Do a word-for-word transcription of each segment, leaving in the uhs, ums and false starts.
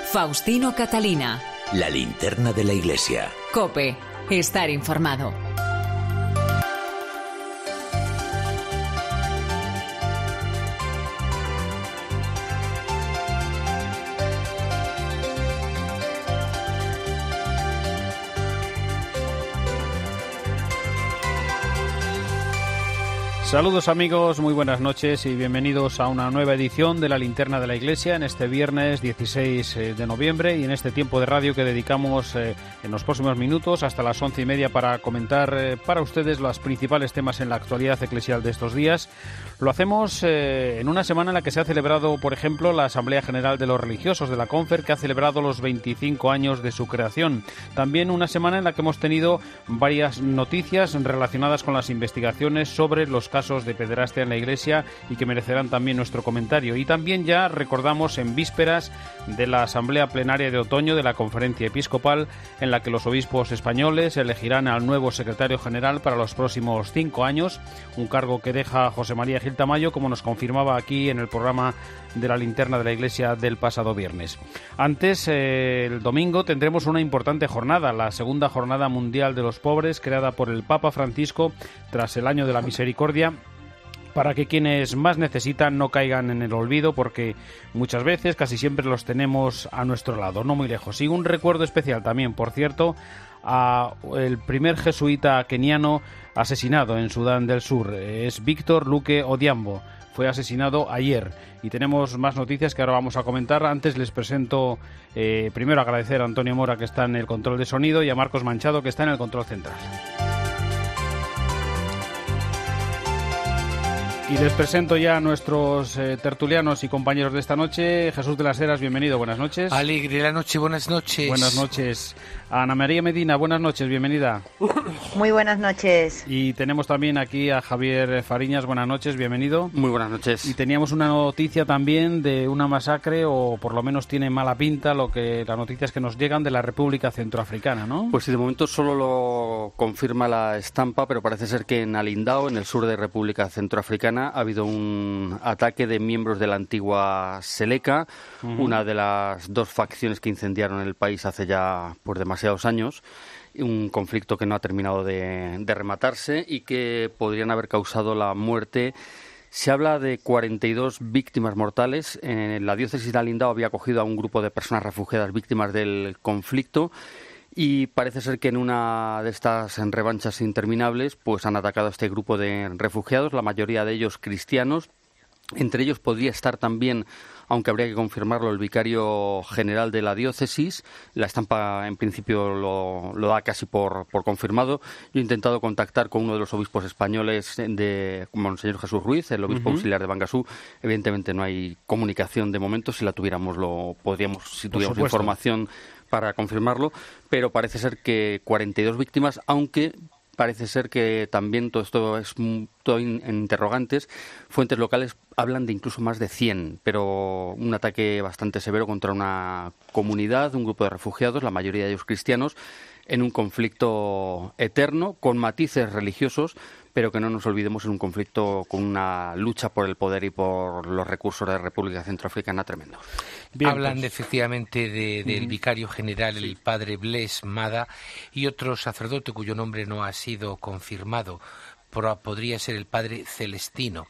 Faustino Catalina. La linterna de la iglesia. COPE. Estar informado. Saludos amigos, muy buenas noches y bienvenidos a una nueva edición de la Linterna de la Iglesia en este viernes dieciséis de noviembre y en este tiempo de radio que dedicamos eh, en los próximos minutos hasta las once y media para comentar eh, para ustedes los principales temas en la actualidad eclesial de estos días. Lo hacemos eh, en una semana en la que se ha celebrado, por ejemplo, la Asamblea General de los Religiosos de la Confer, que ha celebrado los veinticinco años de su creación. También una semana en la que hemos tenido varias noticias relacionadas con las investigaciones sobre los casos de pederastia en la Iglesia y que merecerán también nuestro comentario. Y también ya recordamos en vísperas de la Asamblea Plenaria de Otoño de la Conferencia Episcopal, en la que los obispos españoles elegirán al nuevo secretario general para los próximos cinco años, un cargo que deja José María Gil Tamayo, como nos confirmaba aquí en el programa de la Linterna de la Iglesia del pasado viernes. Antes, eh, el domingo, tendremos una importante jornada, la segunda Jornada Mundial de los Pobres, creada por el Papa Francisco tras el Año de la Misericordia, para que quienes más necesitan no caigan en el olvido, porque muchas veces, casi siempre los tenemos a nuestro lado, no muy lejos. Y un recuerdo especial también, por cierto, a el primer jesuita keniano asesinado en Sudán del Sur. Es Víctor Luque Odhiambo. Fue asesinado ayer y tenemos más noticias que ahora vamos a comentar. Antes les presento, eh, primero agradecer a Antonio Mora, que está en el control de sonido, y a Marcos Manchado, que está en el control central. Y les presento ya a nuestros eh, tertulianos y compañeros de esta noche. Jesús de las Heras, bienvenido, buenas noches. Alegre la noche, buenas noches. Buenas noches. Ana María Medina, buenas noches, bienvenida. Muy buenas noches. Y tenemos también aquí a Javier Fariñas, buenas noches, bienvenido. Muy buenas noches. Y teníamos una noticia también de una masacre, o por lo menos tiene mala pinta lo que las noticias que nos llegan de la República Centroafricana, ¿no? Pues sí, de momento solo lo confirma la estampa, pero parece ser que en Alindao, en el sur de República Centroafricana, ha habido un ataque de miembros de la antigua Seleka, uh-huh. una de las dos facciones que incendiaron el país hace ya pues demasiados años, un conflicto que no ha terminado de, de rematarse y que podrían haber causado la muerte. Se habla de cuarenta y dos víctimas mortales. En la diócesis de Alindao había acogido a un grupo de personas refugiadas víctimas del conflicto. Y parece ser que en una de estas revanchas interminables pues han atacado a este grupo de refugiados, la mayoría de ellos cristianos. Entre ellos podría estar también, aunque habría que confirmarlo, el vicario general de la diócesis. La estampa en principio lo, lo da casi por, por confirmado. Yo he intentado contactar con uno de los obispos españoles, de Monseñor Jesús Ruiz, el obispo uh-huh. auxiliar de Bangasú. Evidentemente no hay comunicación de momento. Si la tuviéramos, lo podríamos, si tuviéramos información para confirmarlo, pero parece ser que cuarenta y dos víctimas, aunque parece ser que también todo esto es todo en interrogantes. Fuentes locales hablan de incluso más de cien, pero un ataque bastante severo contra una comunidad, un grupo de refugiados, la mayoría de ellos cristianos, en un conflicto eterno, con matices religiosos, pero que no nos olvidemos, en un conflicto con una lucha por el poder y por los recursos de la República Centroafricana tremendos. Bien, Hablan pues. efectivamente de, del uh-huh. vicario general, el padre Bles Mada, y otro sacerdote cuyo nombre no ha sido confirmado, pero podría ser el padre Celestino.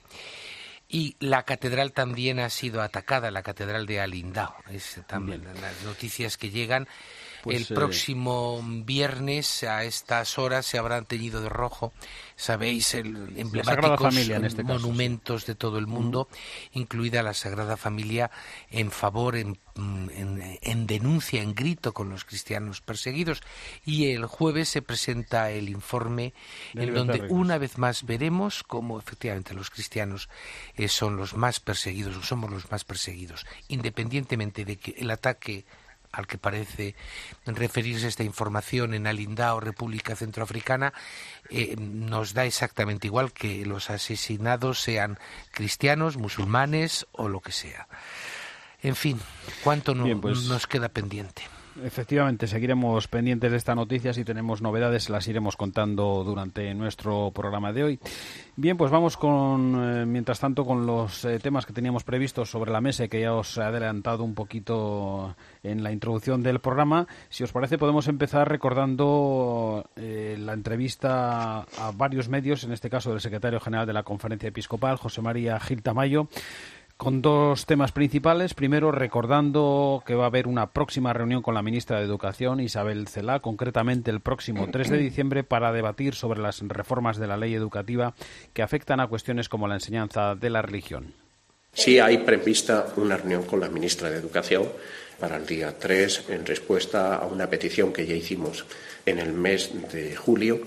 Y la catedral también ha sido atacada, la catedral de Alindao. Es también Bien. las noticias que llegan. Pues, el próximo eh... viernes a estas horas se habrán teñido de rojo, sabéis, el emblemáticos en este monumentos caso, sí. de todo el mundo, uh-huh. incluida la Sagrada Familia, en favor, en, en, en denuncia, en grito con los cristianos perseguidos. Y el jueves se presenta el informe de en donde una vez más veremos cómo efectivamente los cristianos eh, son los más perseguidos, o somos los más perseguidos, independientemente de que el ataque al que parece referirse esta información en Alindao, República Centroafricana, eh, nos da exactamente igual que los asesinados sean cristianos, musulmanes o lo que sea. En fin, ¿cuánto no, Bien, pues, nos queda pendiente? Efectivamente, seguiremos pendientes de esta noticia. Si tenemos novedades, las iremos contando durante nuestro programa de hoy. Bien, pues vamos con, eh, mientras tanto, con los eh, temas que teníamos previstos sobre la mesa y que ya os he adelantado un poquito en la introducción del programa. Si os parece, podemos empezar recordando eh, la entrevista a varios medios, en este caso del secretario general de la Conferencia Episcopal, José María Gil Tamayo, con dos temas principales. Primero, recordando que va a haber una próxima reunión con la ministra de Educación, Isabel Celaá, concretamente el próximo tres de diciembre, para debatir sobre las reformas de la ley educativa que afectan a cuestiones como la enseñanza de la religión. Sí, hay prevista una reunión con la ministra de Educación para el día tres, en respuesta a una petición que ya hicimos en el mes de julio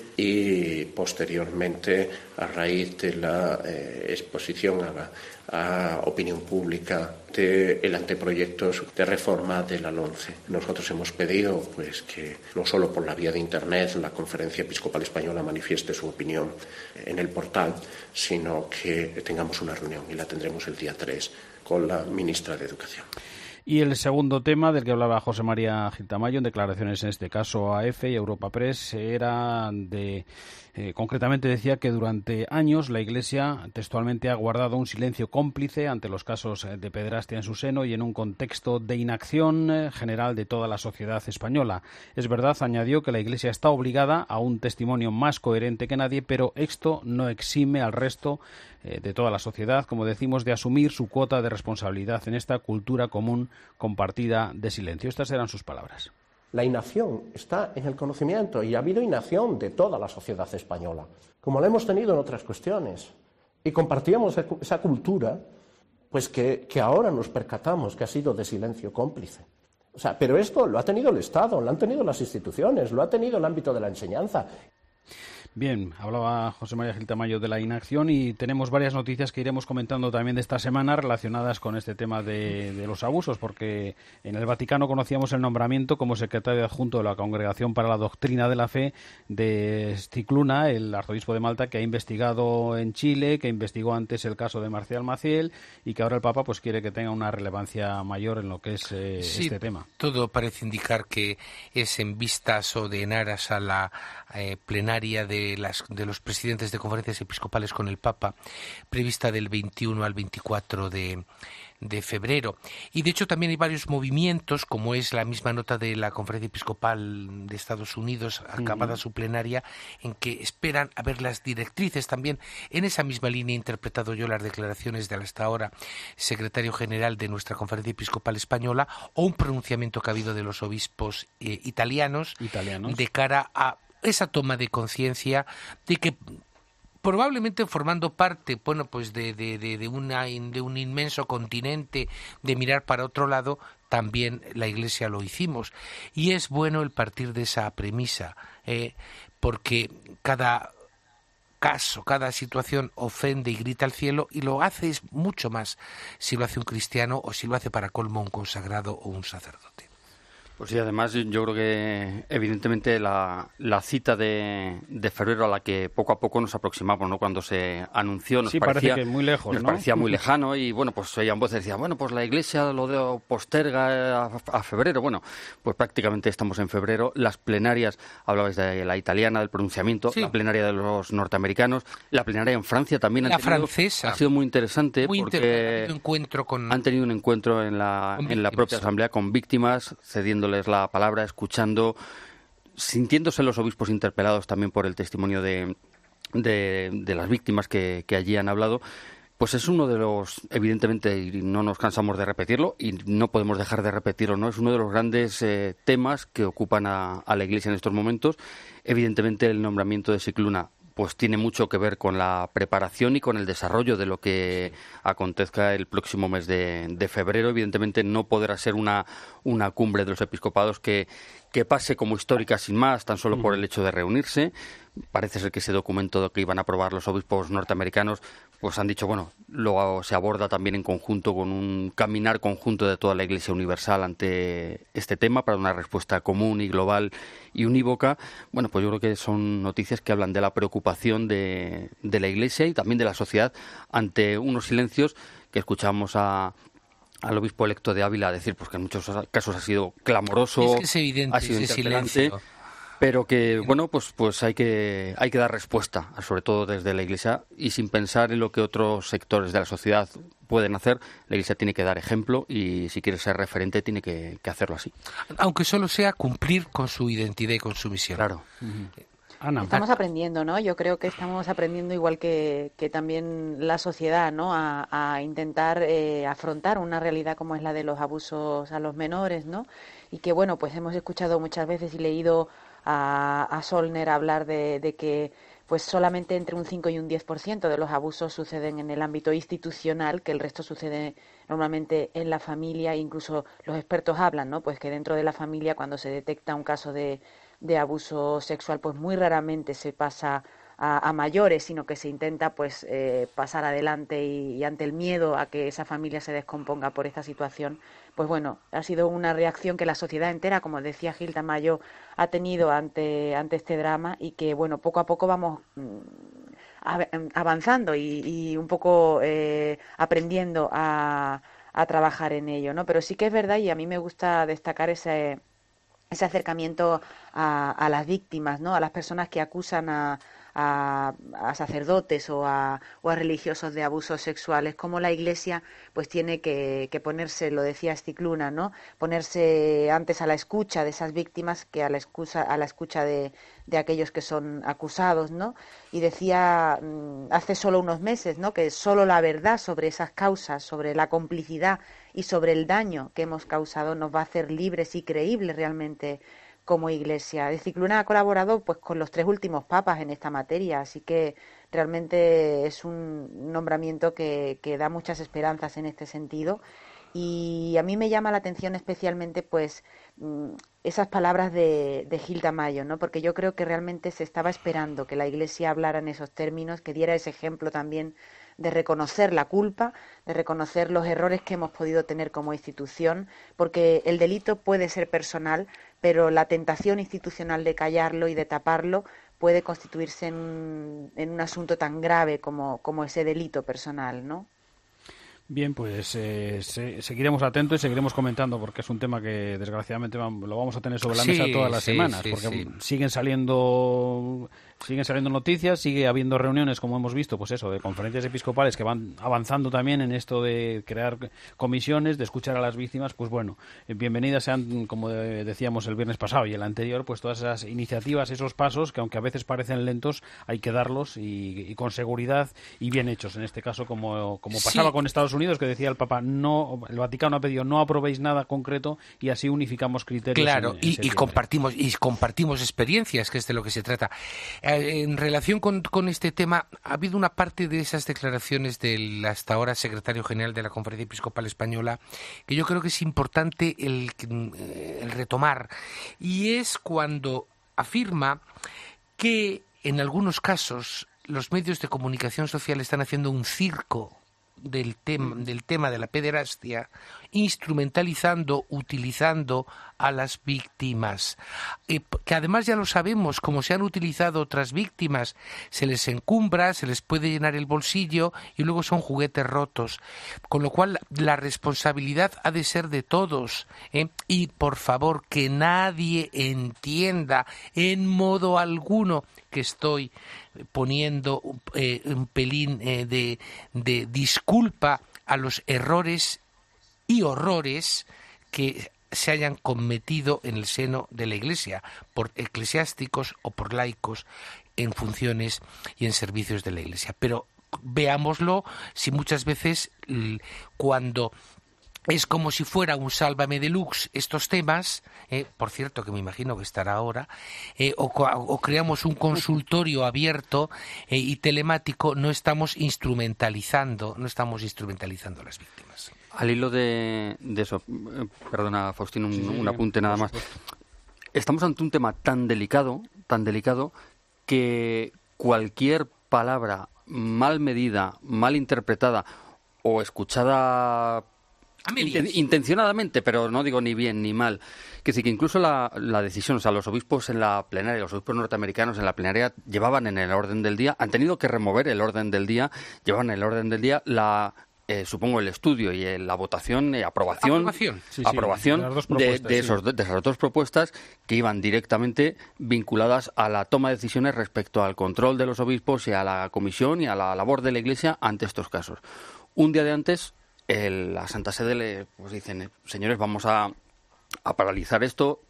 y posteriormente a raíz de la eh, exposición a la a opinión pública del anteproyecto de reforma de la LOMCE. Nosotros hemos pedido pues que no solo por la vía de Internet la Conferencia Episcopal Española manifieste su opinión en el portal, sino que tengamos una reunión, y la tendremos el día tres con la ministra de Educación. Y el segundo tema del que hablaba José María Gil Tamayo, en declaraciones en este caso a EFE y Europa Press, era de... Eh, concretamente decía que durante años la Iglesia textualmente ha guardado un silencio cómplice ante los casos de pederastia en su seno y en un contexto de inacción eh, general de toda la sociedad española. Es verdad, añadió, que la Iglesia está obligada a un testimonio más coherente que nadie, pero esto no exime al resto eh, de toda la sociedad, como decimos, de asumir su cuota de responsabilidad en esta cultura común compartida de silencio. Estas eran sus palabras. La inacción está en el conocimiento y ha habido inacción de toda la sociedad española, como la hemos tenido en otras cuestiones. Y compartíamos esa cultura, pues que, que ahora nos percatamos que ha sido de silencio cómplice. O sea, pero esto lo ha tenido el Estado, lo han tenido las instituciones, lo ha tenido el ámbito de la enseñanza. Bien, hablaba José María Gil Tamayo de la inacción y tenemos varias noticias que iremos comentando también de esta semana relacionadas con este tema de, de los abusos, porque en el Vaticano conocíamos el nombramiento como secretario adjunto de la Congregación para la Doctrina de la Fe de Scicluna, el arzobispo de Malta, que ha investigado en Chile, que investigó antes el caso de Marcial Maciel y que ahora el Papa pues quiere que tenga una relevancia mayor en lo que es eh, sí, este tema. Todo parece indicar que es en vistas o de en aras a la eh, plenaria de De, las, de los presidentes de conferencias episcopales con el Papa, prevista del veintiuno al veinticuatro de, de febrero. Y de hecho también hay varios movimientos, como es la misma nota de la Conferencia Episcopal de Estados Unidos, acabada uh-huh. su plenaria, en que esperan a ver las directrices también. En esa misma línea he interpretado yo las declaraciones del hasta ahora secretario general de nuestra Conferencia Episcopal Española, o un pronunciamiento que ha habido de los obispos eh, italianos, italianos de cara a esa toma de conciencia de que probablemente formando parte, bueno, pues de, de, de, de, una, de un inmenso continente, de mirar para otro lado, también la Iglesia lo hicimos. Y es bueno el partir de esa premisa, eh, porque cada caso, cada situación ofende y grita al cielo, y lo hace es mucho más si lo hace un cristiano o si lo hace para colmo un consagrado o un sacerdote. Pues sí, además yo creo que evidentemente la, la cita de, de febrero a la que poco a poco nos aproximamos, ¿no? Cuando se anunció nos sí, parecía parece que muy lejos, nos ¿no? parecía muy lejano y bueno, pues oían voces, decían, bueno, pues la Iglesia lo de, posterga a, a febrero. Bueno, pues prácticamente estamos en febrero. Las plenarias, hablabais de la italiana, del pronunciamiento, sí. La plenaria de los norteamericanos, la plenaria en Francia también. La han tenido, francesa. Ha sido muy interesante muy porque inter- un encuentro con... han tenido un encuentro en la, en la propia asamblea con víctimas, cediéndoles la palabra, escuchando, sintiéndose los obispos interpelados también por el testimonio de, de, de las víctimas que, que allí han hablado. Pues es uno de los, evidentemente, y no nos cansamos de repetirlo, y no podemos dejar de repetirlo, ¿no? Es uno de los grandes eh, temas que ocupan a, a la Iglesia en estos momentos. Evidentemente, el nombramiento de Scicluna pues tiene mucho que ver con la preparación y con el desarrollo de lo que acontezca el próximo mes de, de febrero. Evidentemente no podrá ser una, una cumbre de los episcopados que, que pase como histórica sin más, tan solo por el hecho de reunirse. Parece ser que ese documento que iban a aprobar los obispos norteamericanos, pues han dicho, bueno, lo se aborda también en conjunto con un caminar conjunto de toda la Iglesia universal ante este tema para una respuesta común y global y unívoca. Bueno, pues yo creo que son noticias que hablan de la preocupación de, de la Iglesia y también de la sociedad ante unos silencios que escuchamos a al obispo electo de Ávila a decir pues que en muchos casos ha sido clamoroso, es que es evidente, ha sido ese interpelante, silencio. pero que bueno pues pues hay que hay que dar respuesta, sobre todo desde la Iglesia, y sin pensar en lo que otros sectores de la sociedad pueden hacer. La Iglesia tiene que dar ejemplo y si quiere ser referente tiene que, que hacerlo así. Aunque solo sea cumplir con su identidad y con su misión. Claro. Uh-huh. Ana. Estamos aprendiendo, ¿no? Yo creo que estamos aprendiendo igual que, que también la sociedad, ¿no? A, a intentar eh, afrontar una realidad como es la de los abusos a los menores, ¿no? Y que, bueno, pues hemos escuchado muchas veces y leído a, a Solner hablar de, de que pues solamente entre un cinco y un diez por ciento de los abusos suceden en el ámbito institucional, que el resto sucede normalmente en la familia. Incluso los expertos hablan, ¿no? Pues que dentro de la familia, cuando se detecta un caso de de abuso sexual, pues muy raramente se pasa a, a mayores, sino que se intenta pues eh, pasar adelante y, y ante el miedo a que esa familia se descomponga por esta situación, pues bueno, ha sido una reacción que la sociedad entera, como decía Gil Tamayo, ha tenido ante, ante este drama y que bueno, poco a poco vamos mmm, avanzando y, y un poco eh, aprendiendo a, a trabajar en ello, ¿no? Pero sí que es verdad, y a mí me gusta destacar ese ese acercamiento a, a las víctimas, ¿no? A las personas que acusan a, a, a sacerdotes o a, o a religiosos de abusos sexuales, como la Iglesia pues tiene que, que ponerse, lo decía Scicluna, ¿no? Ponerse antes a la escucha de esas víctimas que a la escucha, a la escucha de, de aquellos que son acusados, ¿no? Y decía hace solo unos meses, ¿no? Que solo la verdad sobre esas causas, sobre la complicidad y sobre el daño que hemos causado nos va a hacer libres y creíbles realmente como Iglesia. Scicluna ha colaborado pues con los tres últimos papas en esta materia, así que realmente es un nombramiento que, que da muchas esperanzas en este sentido. Y a mí me llama la atención especialmente pues esas palabras de, de Gil Tamayo, ¿no? Porque yo creo que realmente se estaba esperando que la Iglesia hablara en esos términos, que diera ese ejemplo también de reconocer la culpa, de reconocer los errores que hemos podido tener como institución, porque el delito puede ser personal, pero la tentación institucional de callarlo y de taparlo puede constituirse en, en un asunto tan grave como, como ese delito personal, ¿no? Bien, pues eh, se, seguiremos atentos y seguiremos comentando porque es un tema que desgraciadamente vamos, lo vamos a tener sobre la sí, mesa todas las sí, semanas, sí, porque sí. siguen saliendo siguen saliendo noticias, sigue habiendo reuniones, como hemos visto, pues eso, de conferencias episcopales que van avanzando también en esto de crear comisiones, de escuchar a las víctimas. Pues bueno, bienvenidas sean, como decíamos el viernes pasado y el anterior, pues todas esas iniciativas, esos pasos que aunque a veces parecen lentos, hay que darlos y, y con seguridad y bien hechos. En este caso, como, como pasaba sí. con Estados Unidos, que decía el Papa, no, el Vaticano ha pedido no aprobéis nada concreto y así unificamos criterios. Claro, en, en y, y compartimos y compartimos experiencias, que es de lo que se trata. En relación con, con este tema, ha habido una parte de esas declaraciones del hasta ahora secretario general de la Conferencia Episcopal Española que yo creo que es importante el, el retomar, y es cuando afirma que en algunos casos los medios de comunicación social están haciendo un circo del tema, del tema de la pederastia, instrumentalizando, utilizando a las víctimas, eh, que además ya lo sabemos, como se han utilizado otras víctimas, se les encumbra, se les puede llenar el bolsillo y luego son juguetes rotos, con lo cual la responsabilidad ha de ser de todos, ¿eh? Y por favor que nadie entienda en modo alguno que estoy poniendo eh, un pelín eh, de, de disculpa a los errores y horrores que se hayan cometido en el seno de la Iglesia por eclesiásticos o por laicos en funciones y en servicios de la Iglesia. Pero veámoslo, si muchas veces cuando es como si fuera un Sálvame Deluxe estos temas, eh, por cierto que me imagino que estará ahora, eh, o, o creamos un consultorio abierto eh, y telemático, no estamos instrumentalizando, no estamos instrumentalizando a las víctimas. Al hilo de, de eso, eh, perdona Faustino, un, sí, sí, un apunte nada más. Estamos ante un tema tan delicado, tan delicado, que cualquier palabra mal medida, mal interpretada o escuchada intencionadamente, pero no digo ni bien ni mal, que sí que incluso la, la decisión, o sea, los obispos en la plenaria, los obispos norteamericanos en la plenaria llevaban en el orden del día, han tenido que remover el orden del día, llevaban en el orden del día la eh, supongo, el estudio y eh, la votación, eh, aprobación, aprobación, sí, sí, aprobación de, las dos de, de, sí. esos, de esas dos propuestas que iban directamente vinculadas a la toma de decisiones respecto al control de los obispos y a la comisión y a la labor de la Iglesia ante estos casos. Un día de antes, el, la Santa Sede le pues dicen, señores, vamos a, a paralizar esto,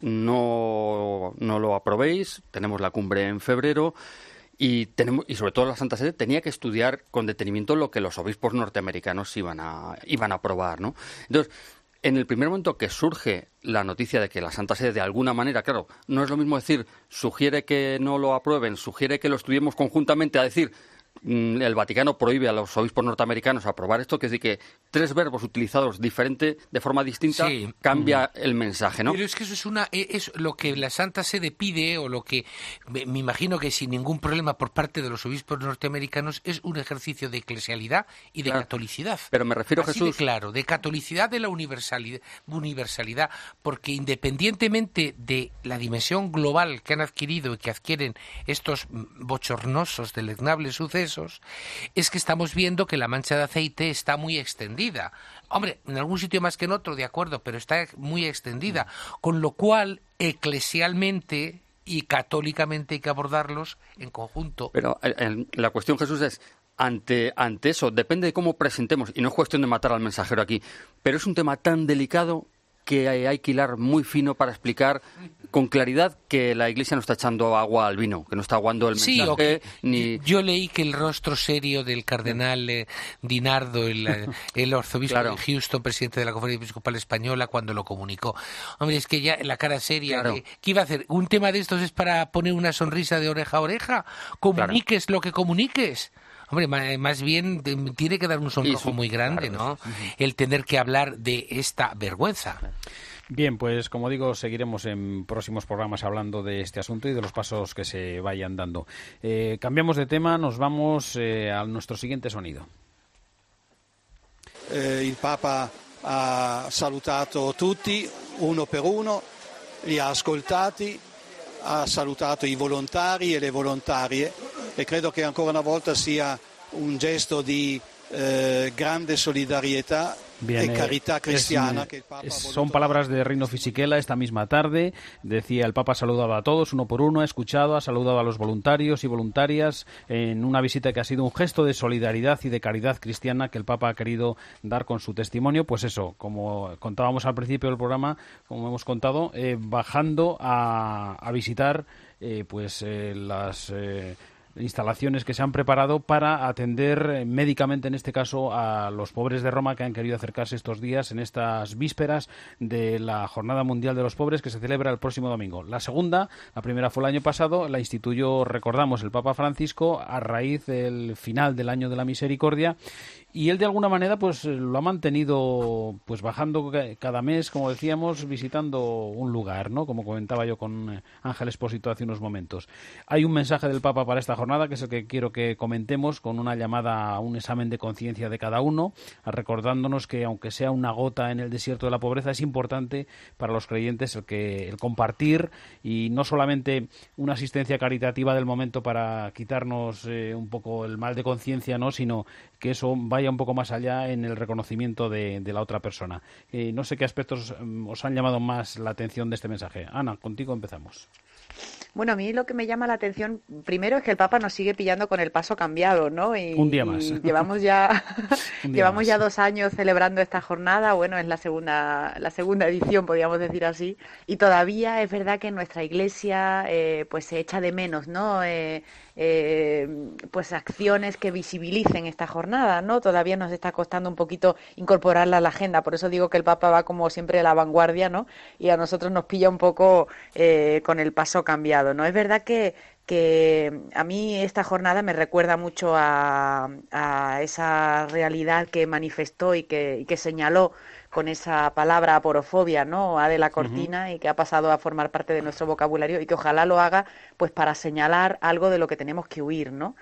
no, no lo aprobéis, tenemos la cumbre en febrero. Y, tenemos, y sobre todo la Santa Sede tenía que estudiar con detenimiento lo que los obispos norteamericanos iban a, iban a aprobar, ¿no? Entonces, en el primer momento que surge la noticia de que la Santa Sede de alguna manera, claro, no es lo mismo decir sugiere que no lo aprueben, sugiere que lo estudiemos conjuntamente, a decir el Vaticano prohíbe a los obispos norteamericanos aprobar esto, que es decir, que tres verbos utilizados diferente, de forma distinta, sí. cambia uh-huh. el mensaje, ¿no? Pero es que eso es una es lo que la Santa Sede pide, o lo que me, me imagino que sin ningún problema por parte de los obispos norteamericanos, es un ejercicio de eclesialidad y de claro. catolicidad. Pero me refiero, Así Jesús... de claro, de catolicidad, de la universalidad, universalidad, porque independientemente de la dimensión global que han adquirido y que adquieren estos bochornosos, deleznables sucesos, es que estamos viendo que la mancha de aceite está muy extendida. Hombre, en algún sitio más que en otro, de acuerdo, pero está muy extendida. Con lo cual, eclesialmente y católicamente hay que abordarlos en conjunto. Pero el, la cuestión, Jesús, es ante, ante eso, depende de cómo presentemos, y no es cuestión de matar al mensajero aquí, pero es un tema tan delicado que hay, hay que hilar muy fino para explicar con claridad que la Iglesia no está echando agua al vino, que no está aguando el mensaje. Sí, okay. ni... Yo leí que el rostro serio del cardenal eh, Dinardo, el, el arzobispo claro. de Houston, presidente de la Conferencia Episcopal Española, cuando lo comunicó. Hombre, es que ya la cara seria, claro. de, ¿qué iba a hacer? ¿Un tema de estos es para poner una sonrisa de oreja a oreja? Comuniques claro. lo que comuniques. Hombre, más bien tiene que dar un sonrojo muy grande, ¿no? El tener que hablar de esta vergüenza. Bien, pues como digo, seguiremos en próximos programas hablando de este asunto y de los pasos que se vayan dando. Eh, cambiamos de tema, nos vamos eh, a nuestro siguiente sonido. Eh, il Papa ha salutato tutti, uno per uno, li ha ascoltati, ha salutato i volontari e le volontarie e credo che ancora una volta sia un gesto di eh, grande solidarietà Bien, e carità cristiana es, que el Papa es, son palabras de Rino Fisichella esta misma tarde. Decía, el Papa ha saludado a todos uno por uno, ha escuchado, ha saludado a los voluntarios y voluntarias en una visita que ha sido un gesto de solidaridad y de caridad cristiana que el Papa ha querido dar con su testimonio. Pues eso, como contábamos al principio del programa, como hemos contado, eh, bajando a, a visitar eh, pues eh, las... Eh, instalaciones que se han preparado para atender médicamente, en este caso, a los pobres de Roma que han querido acercarse estos días en estas vísperas de la Jornada Mundial de los Pobres que se celebra el próximo domingo. La segunda, la primera fue el año pasado, la instituyó, recordamos, el Papa Francisco a raíz del final del Año de la Misericordia, y él de alguna manera pues lo ha mantenido pues bajando cada mes, como decíamos, visitando un lugar, ¿no? Como comentaba yo con Ángel Expósito hace unos momentos. Hay un mensaje del Papa para esta jornada que es el que quiero que comentemos, con una llamada a un examen de conciencia de cada uno, recordándonos que aunque sea una gota en el desierto de la pobreza, es importante para los creyentes el que el compartir, y no solamente una asistencia caritativa del momento para quitarnos eh, un poco el mal de conciencia, ¿no? Sino que eso vaya un poco más allá en el reconocimiento de, de la otra persona. Eh, no sé qué aspectos um, os han llamado más la atención de este mensaje. Ana, contigo empezamos. Bueno, a mí lo que me llama la atención primero es que el Papa nos sigue pillando con el paso cambiado, ¿no? Y, un día más. Y llevamos ya día llevamos más. ya dos años celebrando esta jornada. Bueno, es la segunda la segunda edición, podríamos decir así. Y todavía es verdad que en nuestra Iglesia eh, pues se echa de menos, ¿no? Eh, eh, pues acciones que visibilicen esta jornada, ¿no? Todavía nos está costando un poquito incorporarla a la agenda. Por eso digo que el Papa va como siempre a la vanguardia, ¿no? Y a nosotros nos pilla un poco eh, con el paso cambiado. No es verdad que, que a mí esta jornada me recuerda mucho a, a esa realidad que manifestó y que, y que señaló con esa palabra aporofobia, ¿no? A de la Cortina, uh-huh. y que ha pasado a formar parte de nuestro vocabulario y que ojalá lo haga pues para señalar algo de lo que tenemos que huir, ¿no?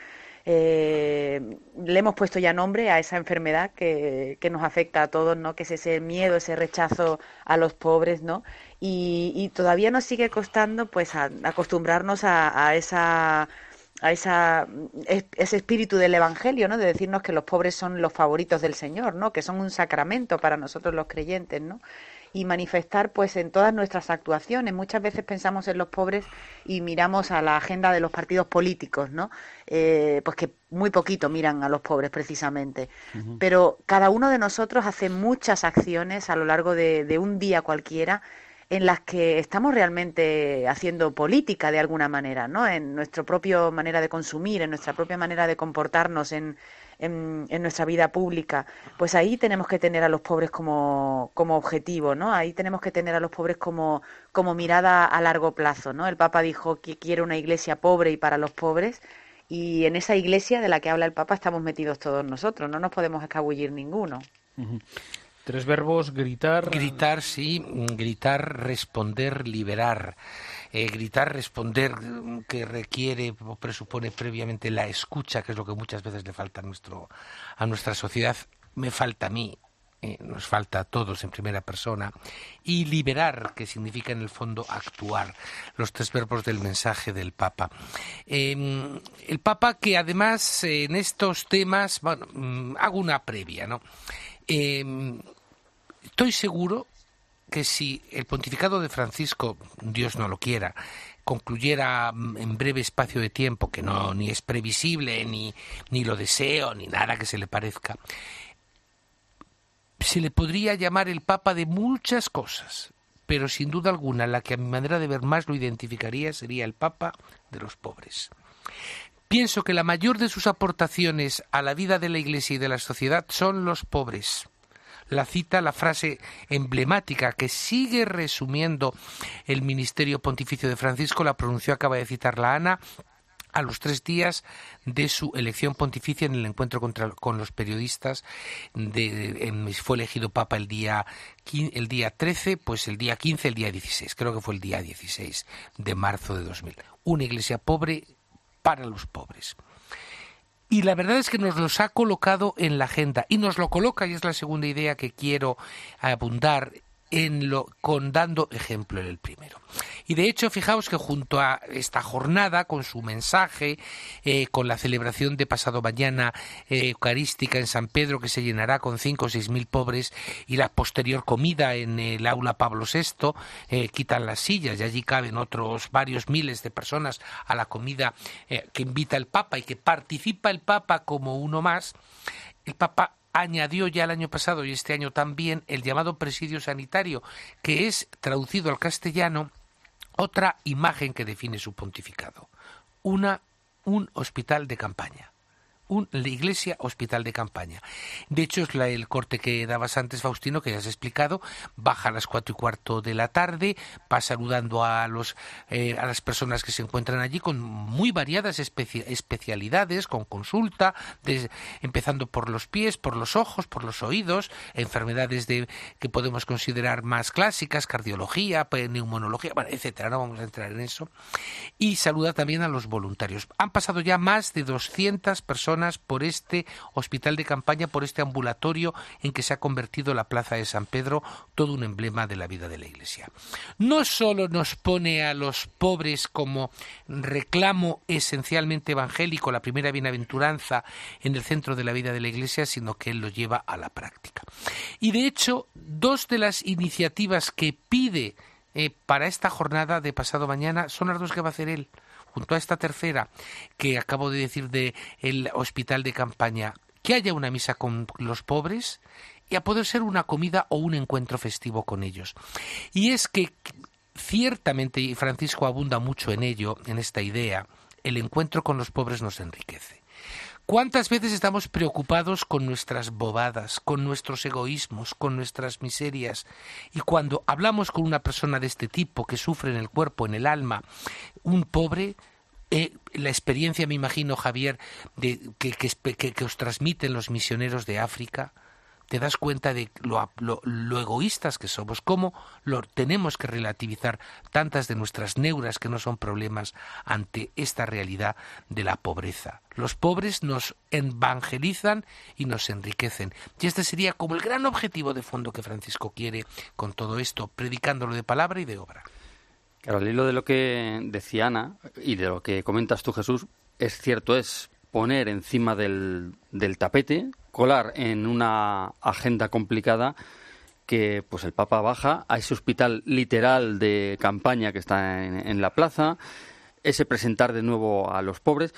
Eh, le hemos puesto ya nombre a esa enfermedad que, que nos afecta a todos, ¿no? Que es ese miedo, ese rechazo a los pobres, ¿no? Y, y todavía nos sigue costando pues a, acostumbrarnos a, a esa a esa, ese espíritu del Evangelio, ¿no? De decirnos que los pobres son los favoritos del Señor, ¿no? Que son un sacramento para nosotros los creyentes, ¿no? Y manifestar pues en todas nuestras actuaciones. Muchas veces pensamos en los pobres y miramos a la agenda de los partidos políticos, ¿no? Eh, pues que muy poquito miran a los pobres precisamente. Uh-huh. Pero cada uno de nosotros hace muchas acciones a lo largo de, de un día cualquiera en las que estamos realmente haciendo política de alguna manera, ¿no? En nuestra propia manera de consumir, en nuestra propia manera de comportarnos, en En, en nuestra vida pública, pues ahí tenemos que tener a los pobres como, como objetivo, ¿no? Ahí tenemos que tener a los pobres como, como mirada a largo plazo, ¿no? El Papa dijo que quiere una iglesia pobre y para los pobres, y en esa iglesia de la que habla el Papa estamos metidos todos nosotros, no nos podemos escabullir ninguno. Uh-huh. Tres verbos: gritar... Gritar, sí, gritar, responder, liberar. Eh, gritar, responder, que requiere o presupone previamente la escucha, que es lo que muchas veces le falta a nuestro a nuestra sociedad, me falta a mí, eh, nos falta a todos en primera persona. Y liberar, que significa en el fondo actuar, los tres verbos del mensaje del Papa. Eh, el Papa, que además eh, en estos temas, bueno, mm, hago una previa, ¿no? Eh, estoy seguro que si el pontificado de Francisco, Dios no lo quiera, concluyera en breve espacio de tiempo, que no ni es previsible, ni, ni lo deseo, ni nada que se le parezca, se le podría llamar el Papa de muchas cosas, pero sin duda alguna la que a mi manera de ver más lo identificaría sería el Papa de los pobres. Pienso que la mayor de sus aportaciones a la vida de la Iglesia y de la sociedad son los pobres. La cita, la frase emblemática que sigue resumiendo el ministerio pontificio de Francisco, la pronunció, acaba de citarla Ana, a los tres días de su elección pontificia en el encuentro contra, con los periodistas. De, de, fue elegido Papa el día, el día trece, pues el día quince, el día dieciséis, creo que fue el día dieciséis de marzo de dos mil. Una iglesia pobre para los pobres. Y la verdad es que nos los ha colocado en la agenda, y nos lo coloca, y es la segunda idea que quiero abundar en lo, con dando ejemplo en el primero. Y de hecho, fijaos que junto a esta jornada, con su mensaje, eh, con la celebración de pasado mañana eh, eucarística en San Pedro, que se llenará con cinco o seis mil pobres, y la posterior comida en el aula Pablo sexto, eh, quitan las sillas y allí caben otros varios miles de personas a la comida eh, que invita el Papa y que participa el Papa como uno más. El Papa añadió ya el año pasado y este año también el llamado presidio sanitario, que es, traducido al castellano, otra imagen que define su pontificado. Una, un hospital de campaña. Un, la iglesia hospital de campaña. De hecho, es la, el corte que dabas antes, Faustino, que ya has explicado. Baja a las cuatro y cuarto de la tarde, va saludando a los eh, a las personas que se encuentran allí con muy variadas especia, especialidades, con consulta, de, empezando por los pies, por los ojos, por los oídos, enfermedades de que podemos considerar más clásicas, cardiología, neumonología, bueno, etcétera. No vamos a entrar en eso. Y saluda también a los voluntarios. Han pasado ya más de doscientas personas por este hospital de campaña, por este ambulatorio en que se ha convertido la plaza de San Pedro, todo un emblema de la vida de la Iglesia. No solo nos pone a los pobres como reclamo esencialmente evangélico, la primera bienaventuranza en el centro de la vida de la Iglesia, sino que él lo lleva a la práctica. Y de hecho, dos de las iniciativas que pide eh, para esta jornada de pasado mañana son las dos que va a hacer él. Junto a esta tercera que acabo de decir de el hospital de campaña, que haya una misa con los pobres y a poder ser una comida o un encuentro festivo con ellos. Y es que ciertamente, y Francisco abunda mucho en ello, en esta idea, el encuentro con los pobres nos enriquece. ¿Cuántas veces estamos preocupados con nuestras bobadas, con nuestros egoísmos, con nuestras miserias? Y cuando hablamos con una persona de este tipo que sufre en el cuerpo, en el alma, un pobre, eh, la experiencia, me imagino, Javier, de, que, que, que, que os transmiten los misioneros de África, te das cuenta de lo, lo, lo egoístas que somos, cómo lo tenemos que relativizar tantas de nuestras neuras que no son problemas ante esta realidad de la pobreza. Los pobres nos evangelizan y nos enriquecen. Y este sería como el gran objetivo de fondo que Francisco quiere con todo esto, predicándolo de palabra y de obra. Claro, al hilo de lo que decía Ana y de lo que comentas tú, Jesús, es cierto, es poner encima del, del tapete, colar en una agenda complicada que pues el Papa baja a ese hospital literal de campaña que está en, en la plaza, ese presentar de nuevo a los pobres,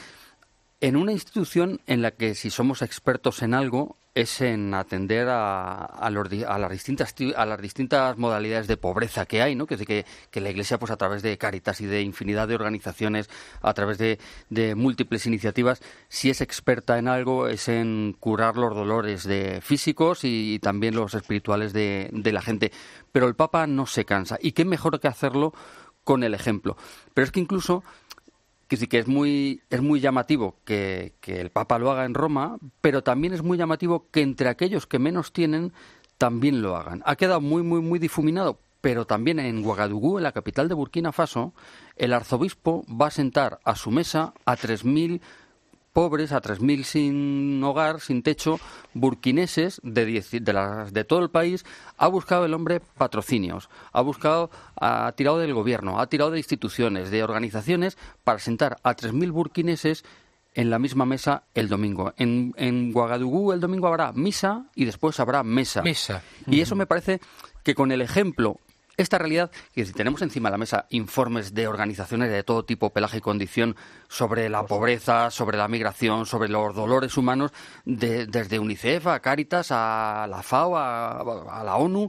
en una institución en la que si somos expertos en algo es en atender a, a, los, a, las, distintas, a las distintas modalidades de pobreza que hay, ¿no? Que, que, que la Iglesia, pues a través de Cáritas y de infinidad de organizaciones, a través de, de múltiples iniciativas, si es experta en algo es en curar los dolores de físicos y, y también los espirituales de, de la gente. Pero el Papa no se cansa. Y qué mejor que hacerlo con el ejemplo. Pero es que incluso... que sí que es muy es muy llamativo que, que el Papa lo haga en Roma, pero también es muy llamativo que entre aquellos que menos tienen también lo hagan. Ha quedado muy, muy, muy difuminado, pero también en Ouagadougou, en la capital de Burkina Faso, el arzobispo va a sentar a su mesa a tres mil pobres, a tres mil sin hogar, sin techo, burkineses de, diez, de, las, de todo el país. Ha buscado el hombre patrocinios, ha buscado, ha tirado del gobierno, ha tirado de instituciones, de organizaciones, para sentar a tres mil burkineses en la misma mesa el domingo. En, en Ouagadougou el domingo habrá misa y después habrá mesa. Mesa. Y eso me parece que con el ejemplo... Esta realidad, que si tenemos encima de la mesa informes de organizaciones de todo tipo, pelaje y condición, sobre la pobreza, sobre la migración, sobre los dolores humanos, de, desde UNICEF a Cáritas, a la FAO, a, a la ONU,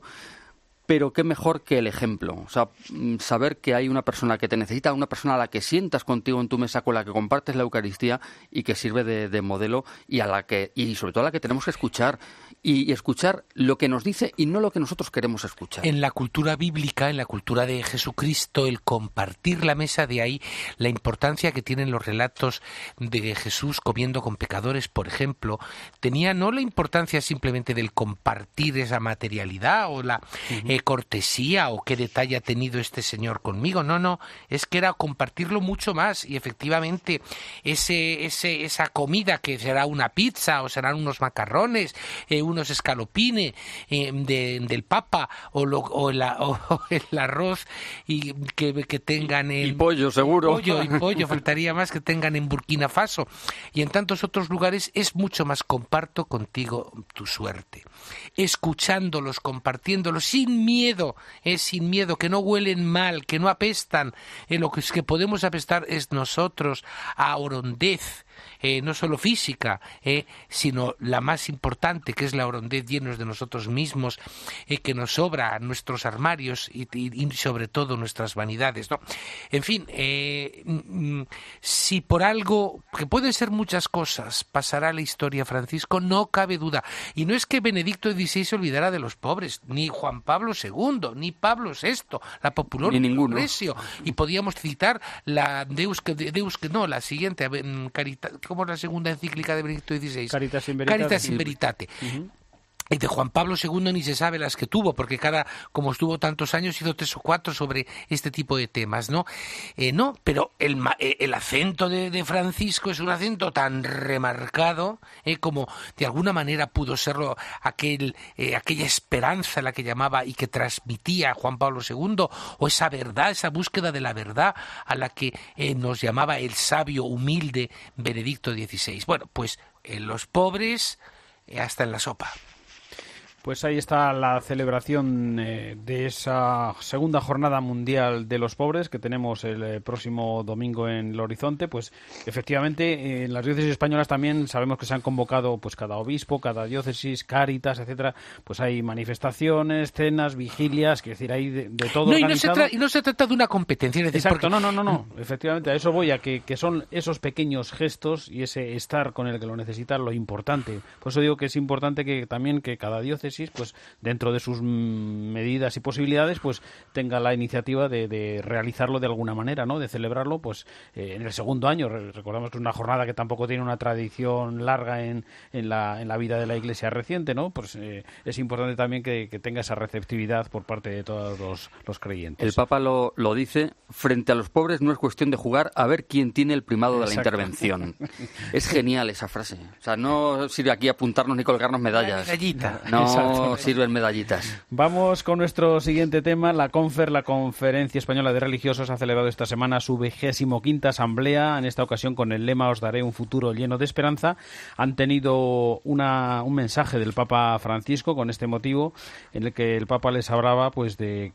pero qué mejor que el ejemplo. O sea, saber que hay una persona que te necesita, una persona a la que sientas contigo en tu mesa, con la que compartes la Eucaristía y que sirve de, de modelo y a la que y sobre todo a la que tenemos que escuchar. Y escuchar lo que nos dice y no lo que nosotros queremos escuchar. En la cultura bíblica, en la cultura de Jesucristo, el compartir la mesa, de ahí la importancia que tienen los relatos de Jesús comiendo con pecadores, por ejemplo, tenía no la importancia simplemente del compartir esa materialidad o la uh-huh. eh, cortesía o qué detalle ha tenido este señor conmigo, no, no, es que era compartirlo mucho más y efectivamente ese, ese, esa comida que será una pizza o serán unos macarrones, eh, unos escalopines eh, de, del Papa o, lo, o, la, o el arroz y que, que tengan en, y pollo seguro y pollo y pollo faltaría más que tengan en Burkina Faso y en tantos otros lugares. Es mucho más comparto contigo tu suerte, escuchándolos, compartiéndolos sin miedo, es eh, sin miedo, que no huelen mal, que no apestan. Eh, lo que es que podemos apestar es nosotros a horondez, eh, no solo física, eh, sino la más importante, que es la horondez llenos de nosotros mismos, eh, que nos sobra nuestros armarios y, y, y sobre todo nuestras vanidades, ¿no? En fin, eh, mm, si por algo, que pueden ser muchas cosas, pasará la historia Francisco, no cabe duda. Y no es que Benedicto dieciséis se olvidara de los pobres, ni Juan Pablo segundo, ni Pablo sexto, la Popular Iglesia. Y podíamos citar la Deus que, Deus que no, la siguiente, Carita, ¿cómo es la segunda encíclica de Benedicto dieciséis? Caritas in Veritate. Caritas in Veritate. Uh-huh. Y de Juan Pablo segundo ni se sabe las que tuvo, porque cada, como estuvo tantos años, hizo tres o cuatro sobre este tipo de temas, ¿no? Eh, no, pero el, el acento de, de Francisco es un acento tan remarcado, eh, como de alguna manera pudo serlo aquel, eh, aquella esperanza la que llamaba y que transmitía Juan Pablo segundo, o esa verdad, esa búsqueda de la verdad a la que eh, nos llamaba el sabio, humilde Benedicto dieciséis. Bueno, pues eh, los pobres eh, hasta en la sopa. Pues ahí está la celebración eh, de esa segunda jornada mundial de los pobres que tenemos el eh, próximo domingo en el horizonte. Pues efectivamente eh, en las diócesis españolas también sabemos que se han convocado pues cada obispo, cada diócesis, Cáritas, etcétera. Pues hay manifestaciones, cenas, vigilias, quiero decir, hay de, de todo no, organizado. Y no, se tra- y no se trata de una competencia. Es decir, exacto, porque... no, no, no, no. Efectivamente, a eso voy, a que, que son esos pequeños gestos y ese estar con el que lo necesita lo importante. Por eso digo que es importante que también que cada diócesis pues dentro de sus medidas y posibilidades pues tenga la iniciativa de, de realizarlo de alguna manera, ¿no? De celebrarlo pues eh, en el segundo año. Recordamos que es una jornada que tampoco tiene una tradición larga en, en, la, en la vida de la Iglesia reciente, ¿no? Pues eh, es importante también que, que tenga esa receptividad por parte de todos los, los creyentes. El Papa lo, lo dice, frente a los pobres no es cuestión de jugar a ver quién tiene el primado de exacto. La intervención. Es genial esa frase. O sea, no sirve aquí apuntarnos ni colgarnos medallas. Gallita. No, no sirven medallitas. Vamos con nuestro siguiente tema. La CONFER, la Conferencia Española de Religiosos, ha celebrado esta semana su vigésimo quinta asamblea, en esta ocasión con el lema "Os daré un futuro lleno de esperanza". Han tenido una, un mensaje del Papa Francisco con este motivo, en el que el Papa les hablaba pues de,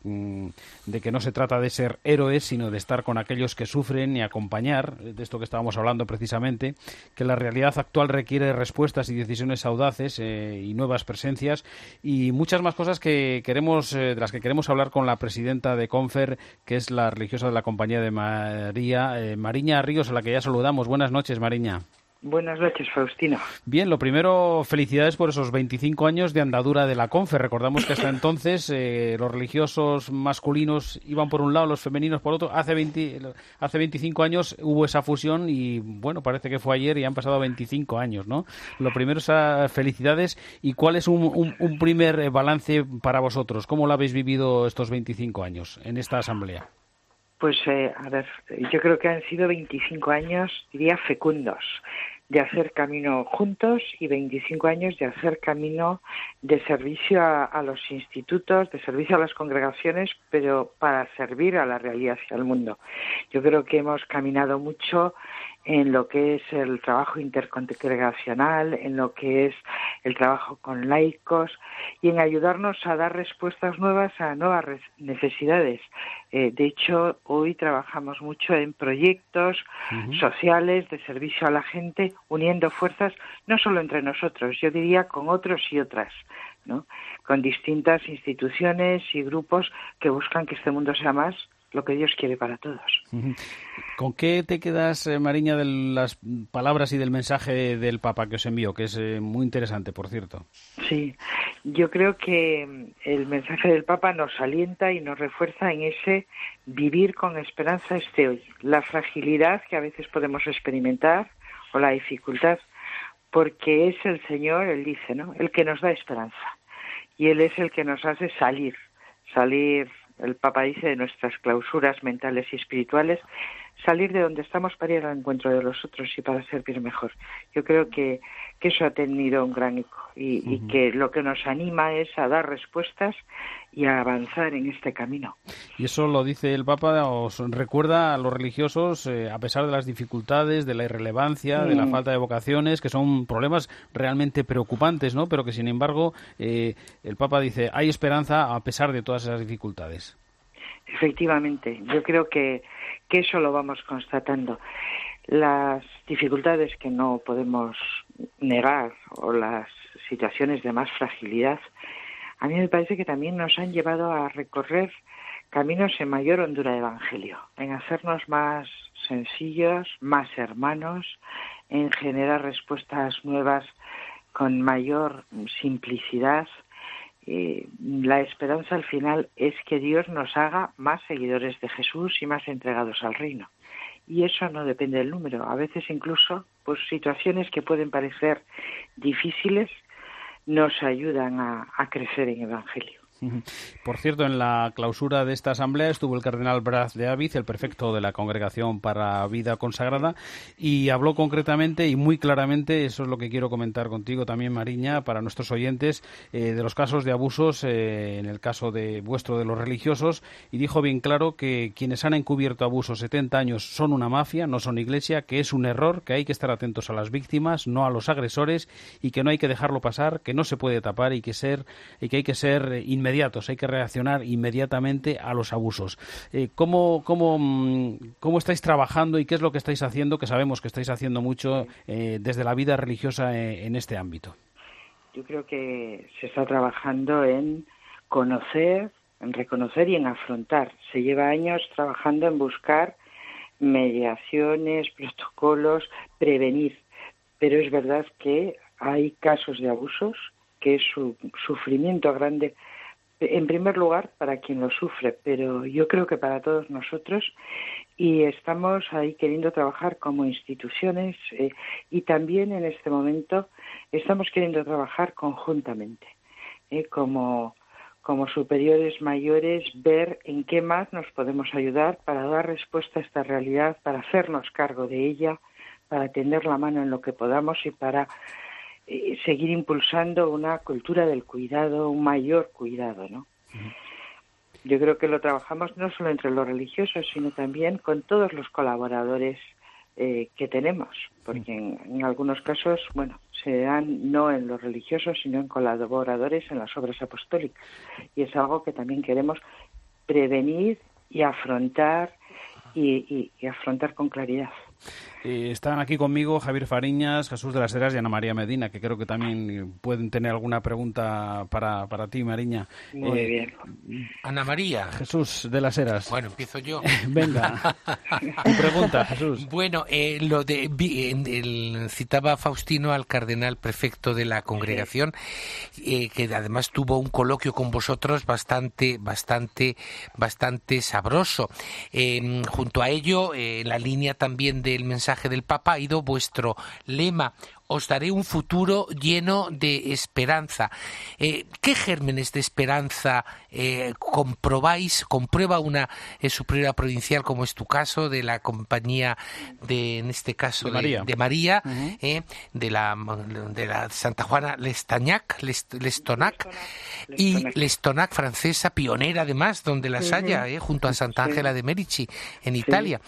de que no se trata de ser héroes, sino de estar con aquellos que sufren y acompañar, de esto que estábamos hablando precisamente, que la realidad actual requiere respuestas y decisiones audaces eh, y nuevas presencias, y muchas más cosas que queremos, eh, de las que queremos hablar con la presidenta de CONFER, que es la religiosa de la Compañía de María, eh, Mariña Ríos, a la que ya saludamos. Buenas noches, Mariña. Buenas noches, Faustino. Bien, lo primero, felicidades por esos veinticinco años de andadura de la CONFER. Recordamos que hasta entonces eh, los religiosos masculinos iban por un lado, los femeninos por otro. Hace veinte, hace veinticinco años hubo esa fusión y, bueno, parece que fue ayer y han pasado veinticinco años, ¿no? Lo primero es uh, felicidades. ¿Y cuál es un, un, un primer balance para vosotros? ¿Cómo lo habéis vivido estos veinticinco años en esta asamblea? Pues, eh, a ver, yo creo que han sido veinticinco años, diría, fecundos, de hacer camino juntos y veinticinco años de hacer camino de servicio a, a los institutos, de servicio a las congregaciones, pero para servir a la realidad y al mundo. Yo creo que hemos caminado mucho en lo que es el trabajo intercongregacional, en lo que es el trabajo con laicos y en ayudarnos a dar respuestas nuevas a nuevas necesidades. Eh, de hecho, hoy trabajamos mucho en proyectos uh-huh. sociales de servicio a la gente, uniendo fuerzas no solo entre nosotros, yo diría con otros y otras, ¿no? Con distintas instituciones y grupos que buscan que este mundo sea más lo que Dios quiere para todos. ¿Con qué te quedas, eh, Mariña, de las palabras y del mensaje del Papa que os envió, que es eh, muy interesante, por cierto? Sí, yo creo que el mensaje del Papa nos alienta y nos refuerza en ese vivir con esperanza este hoy, la fragilidad que a veces podemos experimentar o la dificultad, porque es el Señor, Él dice, ¿no?, el que nos da esperanza, y Él es el que nos hace salir, salir el Papa dice, de nuestras clausuras mentales y espirituales, salir de donde estamos para ir al encuentro de los otros y para servir mejor. Yo creo que, que eso ha tenido un gran eco y, uh-huh. y que lo que nos anima es a dar respuestas y a avanzar en este camino. Y eso lo dice el Papa, os recuerda a los religiosos, eh, a pesar de las dificultades, de la irrelevancia, mm. de la falta de vocaciones, que son problemas realmente preocupantes, ¿no? Pero que, sin embargo, eh, el Papa dice, hay esperanza a pesar de todas esas dificultades. Efectivamente, yo creo que, que eso lo vamos constatando. Las dificultades que no podemos negar o las situaciones de más fragilidad, a mí me parece que también nos han llevado a recorrer caminos en mayor hondura de evangelio, en hacernos más sencillos, más hermanos, en generar respuestas nuevas con mayor simplicidad. Eh, la esperanza al final es que Dios nos haga más seguidores de Jesús y más entregados al reino. Y eso no depende del número. A veces incluso pues situaciones que pueden parecer difíciles nos ayudan a, a crecer en evangelio. Por cierto, en la clausura de esta asamblea estuvo el cardenal Braz de Aviz, el prefecto de la Congregación para Vida Consagrada, y habló concretamente y muy claramente, eso es lo que quiero comentar contigo también, Mariña, para nuestros oyentes, eh, de los casos de abusos, eh, en el caso de vuestro de los religiosos, y dijo bien claro que quienes han encubierto abusos setenta años son una mafia, no son iglesia, que es un error, que hay que estar atentos a las víctimas, no a los agresores, y que no hay que dejarlo pasar, que no se puede tapar y que ser y que hay que ser inmediatamente inmediatos, hay que reaccionar inmediatamente a los abusos. Eh, ¿cómo, cómo, ¿Cómo estáis trabajando y qué es lo que estáis haciendo, que sabemos que estáis haciendo mucho eh, desde la vida religiosa en, en este ámbito? Yo creo que se está trabajando en conocer, en reconocer y en afrontar. Se lleva años trabajando en buscar mediaciones, protocolos, prevenir. Pero es verdad que hay casos de abusos que es un sufrimiento grande, en primer lugar para quien lo sufre, pero yo creo que para todos nosotros, y estamos ahí queriendo trabajar como instituciones eh, y también en este momento estamos queriendo trabajar conjuntamente, eh, como, como superiores mayores, ver en qué más nos podemos ayudar para dar respuesta a esta realidad, para hacernos cargo de ella, para tender la mano en lo que podamos y para eh, seguir impulsando una cultura del cuidado, un mayor cuidado, ¿no? Uh-huh. Yo creo que lo trabajamos no solo entre los religiosos, sino también con todos los colaboradores eh, que tenemos, porque en, en algunos casos, bueno, se dan no en los religiosos, sino en colaboradores en las obras apostólicas. Y es algo que también queremos prevenir y afrontar y, y, y afrontar con claridad. Eh, están aquí conmigo Javier Fariñas, Jesús de las Heras y Ana María Medina, que creo que también pueden tener alguna pregunta para, para ti, Mariña. Muy eh, bien. Ana María. Jesús de las Heras. Bueno, empiezo yo. Venga, tu pregunta, Jesús. Bueno, eh, lo de el, el, citaba Faustino al cardenal prefecto de la congregación, eh, que además tuvo un coloquio con vosotros bastante, bastante, bastante sabroso. Eh, junto a ello, eh, en la línea también del mensaje del Papa ha ido vuestro lema: os daré un futuro lleno de esperanza. Eh, ¿Qué gérmenes de esperanza eh, comprobáis, comprueba una eh, superiora provincial, como es tu caso, de la compañía de, en este caso, de María, de, de, María uh-huh. eh, de la de la Santa Juana Lestagnac, Lest, Lestonac, y Lestonac, francesa, pionera además, donde las uh-huh. haya, eh, junto a Santa Ángela sí. de Merici, en sí. Italia.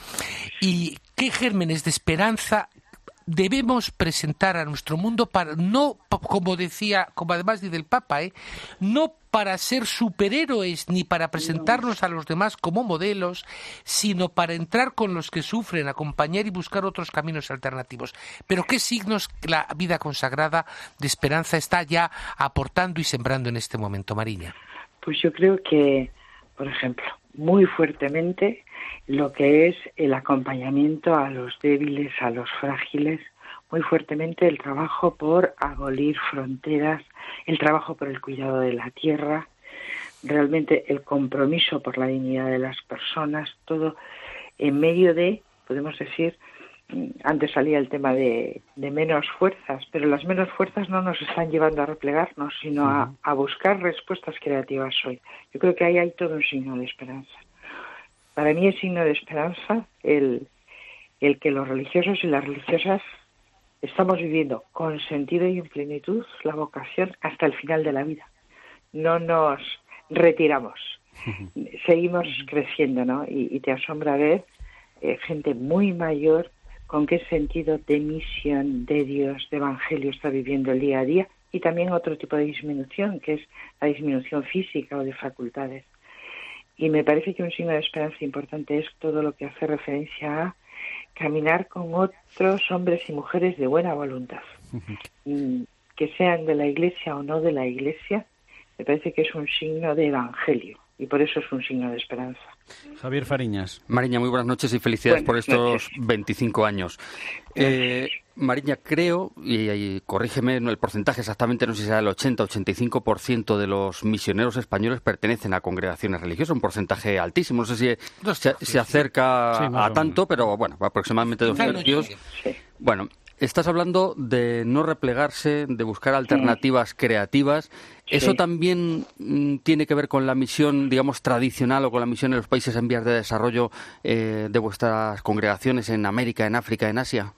¿Y qué gérmenes de esperanza debemos presentar a nuestro mundo para, no, como decía, como además dice el Papa, ¿eh? no para ser superhéroes ni para presentarnos a los demás como modelos, sino para entrar con los que sufren, acompañar y buscar otros caminos alternativos? Pero ¿qué signos la vida consagrada de esperanza está ya aportando y sembrando en este momento, Mariña? Pues yo creo que, por ejemplo, muy fuertemente lo que es el acompañamiento a los débiles, a los frágiles, muy fuertemente el trabajo por abolir fronteras, el trabajo por el cuidado de la tierra, realmente el compromiso por la dignidad de las personas, todo en medio de, podemos decir, antes salía el tema de, de menos fuerzas, pero las menos fuerzas no nos están llevando a replegarnos, sino a, a buscar respuestas creativas hoy. Yo creo que ahí hay todo un signo de esperanza. Para mí es signo de esperanza el, el que los religiosos y las religiosas estamos viviendo con sentido y en plenitud la vocación hasta el final de la vida. No nos retiramos, seguimos creciendo, ¿no? Y, y te asombra ver eh, gente muy mayor con qué sentido de misión, de Dios, de evangelio está viviendo el día a día, y también otro tipo de disminución, que es la disminución física o de facultades. Y me parece que un signo de esperanza importante es todo lo que hace referencia a caminar con otros hombres y mujeres de buena voluntad, uh-huh. que sean de la Iglesia o no de la Iglesia. Me parece que es un signo de evangelio y por eso es un signo de esperanza. Javier Fariñas. Mariña, muy buenas noches y felicidades buenas por estos noches. veinticinco años. Eh, Mariña, creo, y, y corrígeme, el porcentaje exactamente, no sé si será el ochenta, ochenta y cinco por ciento de los misioneros españoles pertenecen a congregaciones religiosas, un porcentaje altísimo. No sé si no, se, se acerca sí, a tanto, pero bueno, aproximadamente dos tercios. Sí. Bueno, estás hablando de no replegarse, de buscar alternativas sí. creativas. ¿Eso sí. también mm, tiene que ver con la misión, digamos, tradicional o con la misión de los países en vías de desarrollo eh, de vuestras congregaciones en América, en África, en Asia?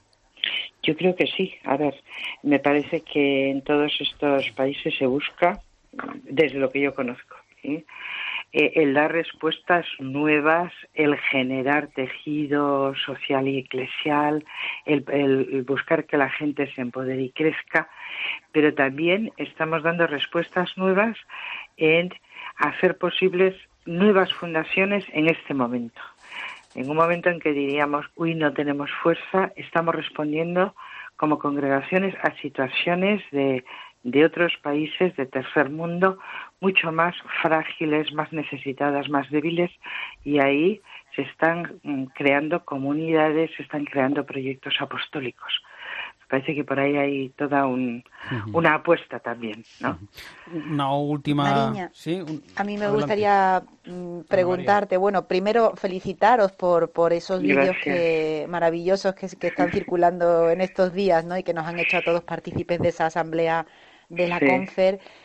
Yo creo que sí. A ver, me parece que en todos estos países se busca, desde lo que yo conozco, ¿sí? eh, el dar respuestas nuevas, el generar tejido social y eclesial, el, el, el buscar que la gente se empodere y crezca, pero también estamos dando respuestas nuevas en hacer posibles nuevas fundaciones en este momento. En un momento en que diríamos, uy, no tenemos fuerza, estamos respondiendo como congregaciones a situaciones de, de otros países de tercer mundo, mucho más frágiles, más necesitadas, más débiles, y ahí se están mm, creando comunidades, se están creando proyectos apostólicos. Parece que por ahí hay toda un, uh-huh. una apuesta también, ¿no? Una última... Mariña, ¿sí? Un... a mí me Adelante. gustaría mm, preguntarte, bueno, primero felicitaros por, por esos vídeos que, maravillosos que, que están circulando en estos días, ¿no? Y que nos han hecho a todos partícipes de esa asamblea de la sí. Confer.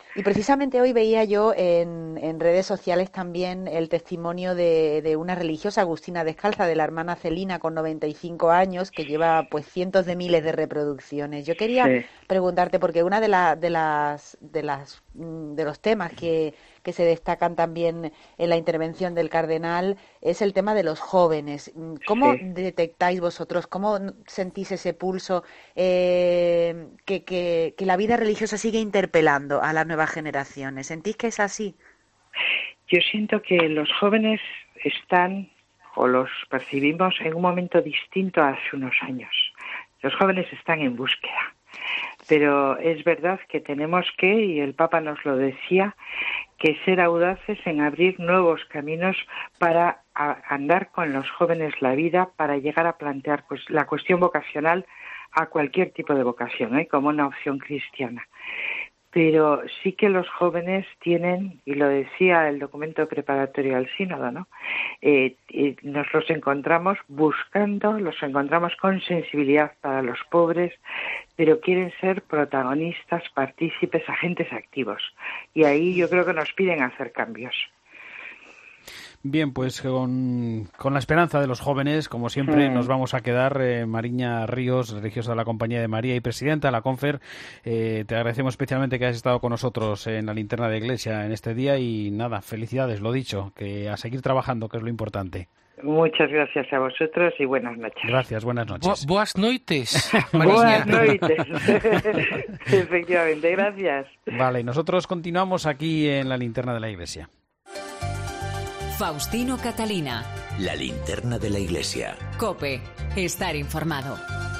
Y precisamente hoy veía yo en, en redes sociales también el testimonio de, de una religiosa, Agustina Descalza, de la hermana Celina, con noventa y cinco años, que lleva pues cientos de miles de reproducciones. Yo quería sí. preguntarte, porque una de, la, de las de las de los temas que, que se destacan también en la intervención del cardenal es el tema de los jóvenes. ¿Cómo sí. detectáis vosotros, cómo sentís ese pulso eh, que, que, que la vida religiosa sigue interpelando a las nuevas generaciones? ¿Sentís que es así? Yo siento que los jóvenes están, o los percibimos, en un momento distinto a hace unos años. Los jóvenes están en búsqueda. Pero es verdad que tenemos que, y el Papa nos lo decía, que ser audaces en abrir nuevos caminos para andar con los jóvenes la vida, para llegar a plantear pues la cuestión vocacional a cualquier tipo de vocación, ¿eh? Como una opción cristiana. Pero sí que los jóvenes tienen, y lo decía el documento preparatorio al sínodo, ¿no? Eh, eh, nos los encontramos buscando, los encontramos con sensibilidad para los pobres, pero quieren ser protagonistas, partícipes, agentes activos. Y ahí yo creo que nos piden hacer cambios. Bien, pues con, con la esperanza de los jóvenes, como siempre, mm. nos vamos a quedar. eh, Mariña Ríos, religiosa de la Compañía de María y presidenta de la Confer, eh, te agradecemos especialmente que hayas estado con nosotros en la Linterna de la Iglesia en este día y nada, felicidades, lo dicho, que a seguir trabajando, que es lo importante. Muchas gracias a vosotros y buenas noches. Gracias, buenas noches. Bo boas noites. Buenas noites. Efectivamente, gracias. Vale, nosotros continuamos aquí en la Linterna de la Iglesia. Faustino Catalina. La Linterna de la Iglesia. COPE. Estar informado.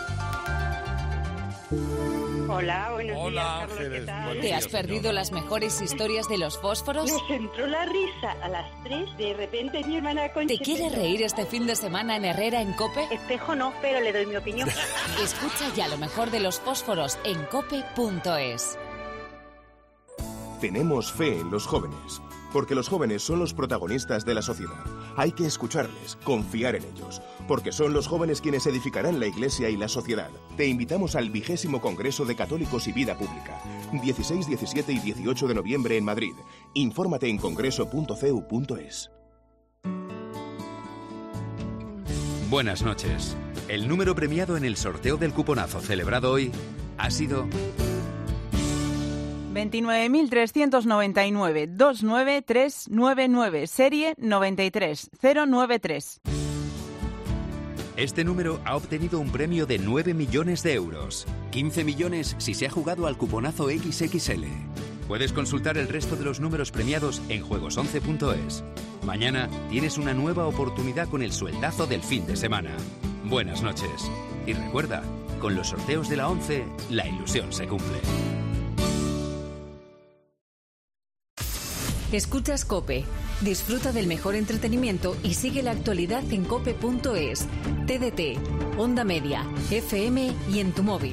Hola, buenos Hola, días, Carlos, Ángeles, ¿qué tal? buenos ¿Te días, has perdido señora. las mejores historias de los fósforos? Nos entró la risa a las tres, de repente mi hermana Concha... ¿Te quieres reír este fin de semana en Herrera en COPE? Espejo no, pero le doy mi opinión. Escucha ya lo mejor de los fósforos en cope punto es. Tenemos fe en los jóvenes, porque los jóvenes son los protagonistas de la sociedad. Hay que escucharles, confiar en ellos, porque son los jóvenes quienes edificarán la Iglesia y la sociedad. Te invitamos al vigésimo Congreso de Católicos y Vida Pública, dieciséis, diecisiete y dieciocho de noviembre en Madrid. Infórmate en congreso punto c u punto es. Buenas noches. El número premiado en el sorteo del cuponazo celebrado hoy ha sido... veintinueve mil trescientos noventa y nueve, dos nueve tres nueve nueve, serie noventa y tres cero noventa y tres. Este número ha obtenido un premio de nueve millones de euros. quince millones si se ha jugado al cuponazo equis equis ele. Puedes consultar el resto de los números premiados en juegos once punto es. Mañana tienes una nueva oportunidad con el sueldazo del fin de semana. Buenas noches. Y recuerda, con los sorteos de la once, la ilusión se cumple. Escuchas COPE. Disfruta del mejor entretenimiento y sigue la actualidad en cope punto es, T D T, Onda Media, F M y en tu móvil.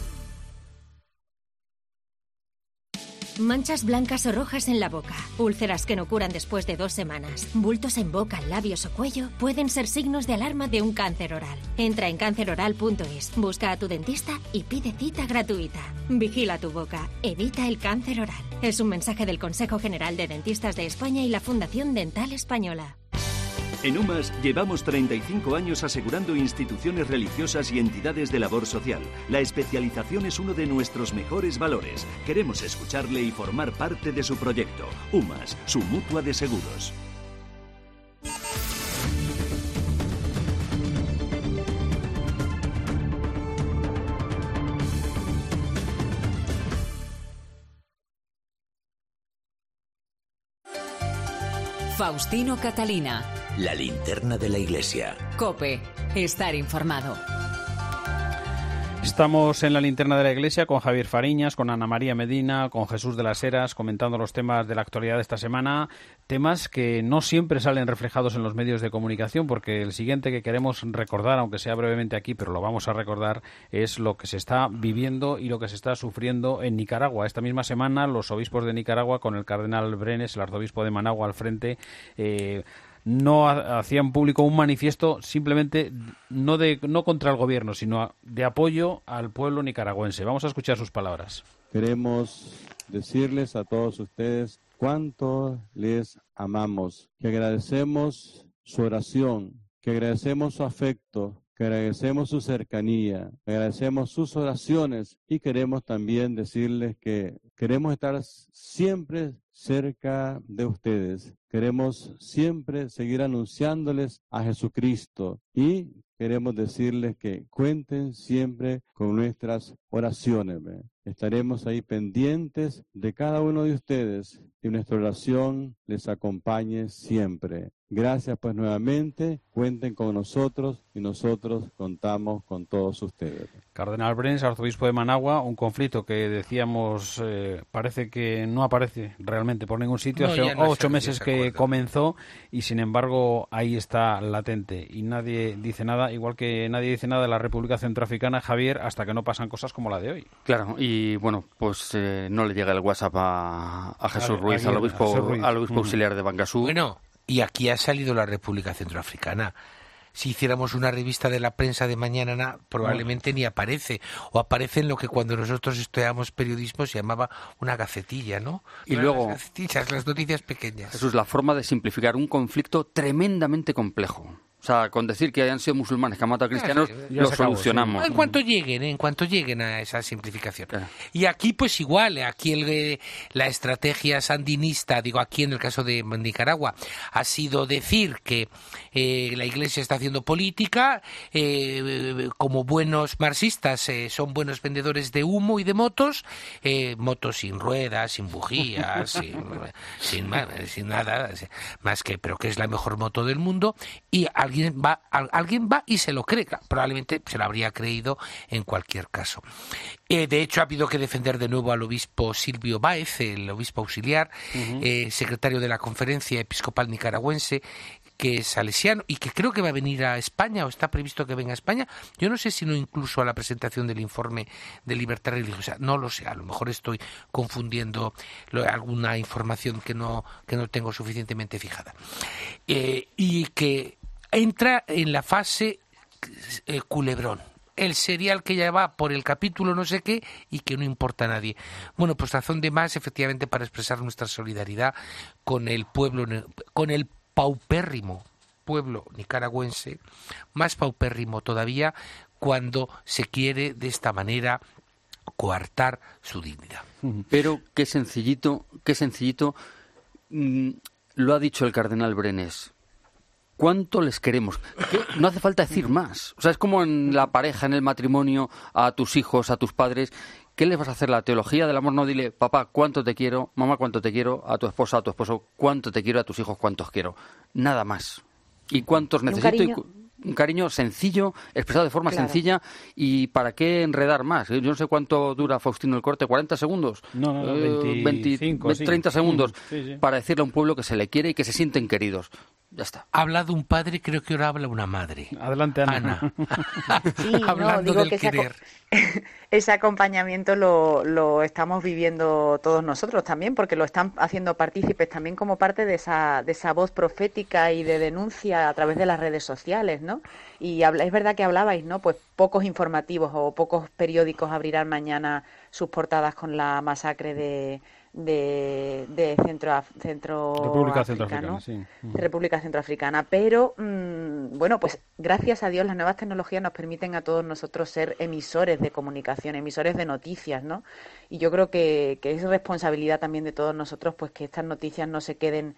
Manchas blancas o rojas en la boca, úlceras que no curan después de dos semanas, bultos en boca, labios o cuello pueden ser signos de alarma de un cáncer oral. Entra en cáncer oral punto es, busca a tu dentista y pide cita gratuita. Vigila tu boca, evita el cáncer oral. Es un mensaje del Consejo General de Dentistas de España y la Fundación Dental Española. En UMAS llevamos treinta y cinco años asegurando instituciones religiosas y entidades de labor social. La especialización es uno de nuestros mejores valores. Queremos escucharle y formar parte de su proyecto. UMAS, su mutua de seguros. Faustino Catalina. La Linterna de la Iglesia. COPE. Estar informado. Estamos en la Linterna de la Iglesia con Javier Fariñas, con Ana María Medina, con Jesús de las Heras, comentando los temas de la actualidad de esta semana, temas que no siempre salen reflejados en los medios de comunicación, porque el siguiente que queremos recordar, aunque sea brevemente aquí, pero lo vamos a recordar, es lo que se está viviendo y lo que se está sufriendo en Nicaragua. Esta misma semana los obispos de Nicaragua, con el cardenal Brenes, el arzobispo de Managua al frente, eh, no hacían público un manifiesto simplemente no de no contra el gobierno, sino de apoyo al pueblo nicaragüense. Vamos a escuchar sus palabras. Queremos decirles a todos ustedes cuánto les amamos, que agradecemos su oración, que agradecemos su afecto, que agradecemos su cercanía, que agradecemos sus oraciones y queremos también decirles que queremos estar siempre cerca de ustedes. Queremos siempre seguir anunciándoles a Jesucristo y queremos decirles que cuenten siempre con nuestras oraciones. ¿ve? Estaremos ahí pendientes de cada uno de ustedes y nuestra oración les acompañe siempre. Gracias pues nuevamente, cuenten con nosotros y nosotros contamos con todos ustedes. Cardenal Brens, arzobispo de Managua, un conflicto que decíamos eh, parece que no aparece realmente por ningún sitio, No, hace no ocho se- meses se que acuerda. comenzó y sin embargo ahí está latente y nadie dice nada, igual que nadie dice nada de la República Centroafricana, Javier, hasta que no pasan cosas como la de hoy. Claro, y bueno, pues eh, no le llega el WhatsApp a, a Jesús A- Ruiz, a- al a obispo, Jesús Ruiz. al obispo Mm. auxiliar de Bangasú. Bueno, y aquí ha salido la República Centroafricana. Si hiciéramos una revista de la prensa de mañana, na, probablemente ni aparece. O aparece en lo que cuando nosotros estudiábamos periodismo se llamaba una gacetilla, ¿no? Y Las luego- gacetillas, las noticias pequeñas. Eso es la forma de simplificar un conflicto tremendamente complejo. O sea, con decir que hayan sido musulmanes que han matado a cristianos, Ya lo se acabó, solucionamos. sí. En cuanto lleguen, en cuanto lleguen a esa simplificación. Y aquí pues igual, aquí el, eh, la estrategia sandinista, digo aquí en el caso de Nicaragua, ha sido decir que eh, la Iglesia está haciendo política, eh, como buenos marxistas eh, son buenos vendedores de humo y de motos, eh, motos sin ruedas, sin bujías, sin, sin, ma- sin nada, más que, pero que es la mejor moto del mundo, y alguien va, al- alguien va y se lo cree, claro, probablemente se lo habría creído en cualquier caso. Eh, de hecho, ha habido que defender de nuevo al obispo Silvio Báez, el obispo auxiliar, Ujú. eh, secretario de la Conferencia Episcopal Nicaragüense, que es salesiano y que creo que va a venir a España o está previsto que venga a España. Yo no sé si no incluso a la presentación del informe de libertad religiosa. No lo sé, a lo mejor estoy confundiendo lo- alguna información que no, que no tengo suficientemente fijada. Eh, y que entra en la fase eh, culebrón. El serial que ya va por el capítulo no sé qué y que no importa a nadie. Bueno, pues razón de más efectivamente para expresar nuestra solidaridad con el pueblo, ne- con el paupérrimo pueblo nicaragüense, más paupérrimo todavía cuando se quiere de esta manera coartar su dignidad. Pero qué sencillito, qué sencillito, mm, lo ha dicho el cardenal Brenes. ¿Cuánto les queremos? Que no hace falta decir más. O sea, es como en la pareja, en el matrimonio, a tus hijos, a tus padres. ¿Qué les vas a hacer? La teología del amor, no dile, papá, cuánto te quiero, mamá, cuánto te quiero, a tu esposa, a tu esposo, cuánto te quiero, a tus hijos, cuántos quiero. Nada más. ¿Y cuántos Un necesito? Y cariño. cu- un cariño sencillo, expresado de forma Claro. sencilla. ¿Y para qué enredar más? Yo no sé cuánto dura, Faustino, el corte, ¿cuarenta segundos? No, no, no, Eh, veinticinco, veinte, sí. treinta segundos Mm, sí, sí. para decirle a un pueblo que se le quiere y que se sienten queridos. Ya está. Ha hablado un padre, creo que ahora habla una madre. Adelante, Ana. Sí, no, Hablando digo del que ese, aco- querer. ese acompañamiento lo, lo estamos viviendo todos nosotros también, porque lo están haciendo partícipes también como parte de esa, de esa voz profética y de denuncia a través de las redes sociales, ¿no? Y habla, es verdad que hablabais, ¿no? Pues pocos informativos o pocos periódicos abrirán mañana sus portadas con la masacre de, de, de Centro, Centro República África, Centroafricana, ¿no? sí. de República Centroafricana, pero mmm, bueno, pues gracias a Dios las nuevas tecnologías nos permiten a todos nosotros ser emisores de comunicación, emisores de noticias, ¿no? Y yo creo que, que es responsabilidad también de todos nosotros pues que estas noticias no se queden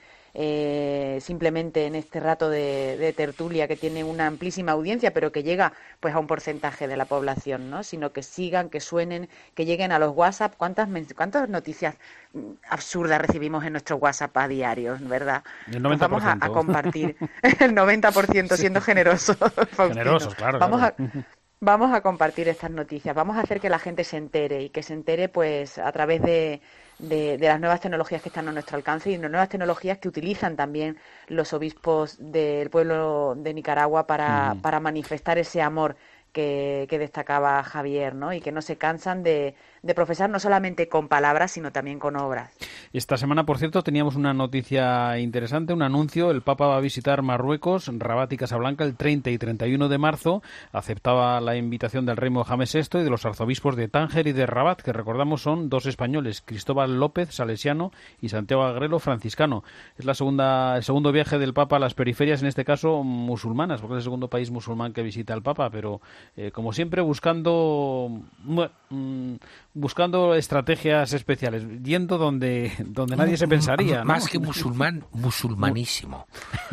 eh, simplemente en este rato de, de tertulia que tiene una amplísima audiencia, pero que llega pues a un porcentaje de la población, ¿no? Sino que sigan, que suenen, que lleguen a los WhatsApp. ¿Cuántas, men- cuántas noticias mm, absurdas recibimos en nuestro WhatsApp a diario, verdad? El Pues noventa vamos por a, ciento. a compartir el noventa por ciento siendo generosos, Faustino. Generosos, claro, Vamos claro. a Vamos a compartir estas noticias, vamos a hacer que la gente se entere y que se entere pues a través de, de, de las nuevas tecnologías que están a nuestro alcance y de nuevas tecnologías que utilizan también los obispos del pueblo de Nicaragua para, Mm. para manifestar ese amor que, que destacaba Javier, ¿no? Y que no se cansan de, de profesar no solamente con palabras, sino también con obras. Esta semana, por cierto, teníamos una noticia interesante, un anuncio. El Papa va a visitar Marruecos, Rabat y Casablanca el treinta y treinta y uno de marzo. Aceptaba la invitación del rey Mohamed sexto y de los arzobispos de Tánger y de Rabat, que recordamos son dos españoles, Cristóbal López, salesiano, y Santiago Agrelo, franciscano. Es la segunda, el segundo viaje del Papa a las periferias, en este caso musulmanas, porque es el segundo país musulmán que visita el Papa, pero eh, como siempre buscando mm, buscando estrategias especiales, yendo donde, donde nadie se pensaría, ¿no? Más que musulmán, musulmanísimo.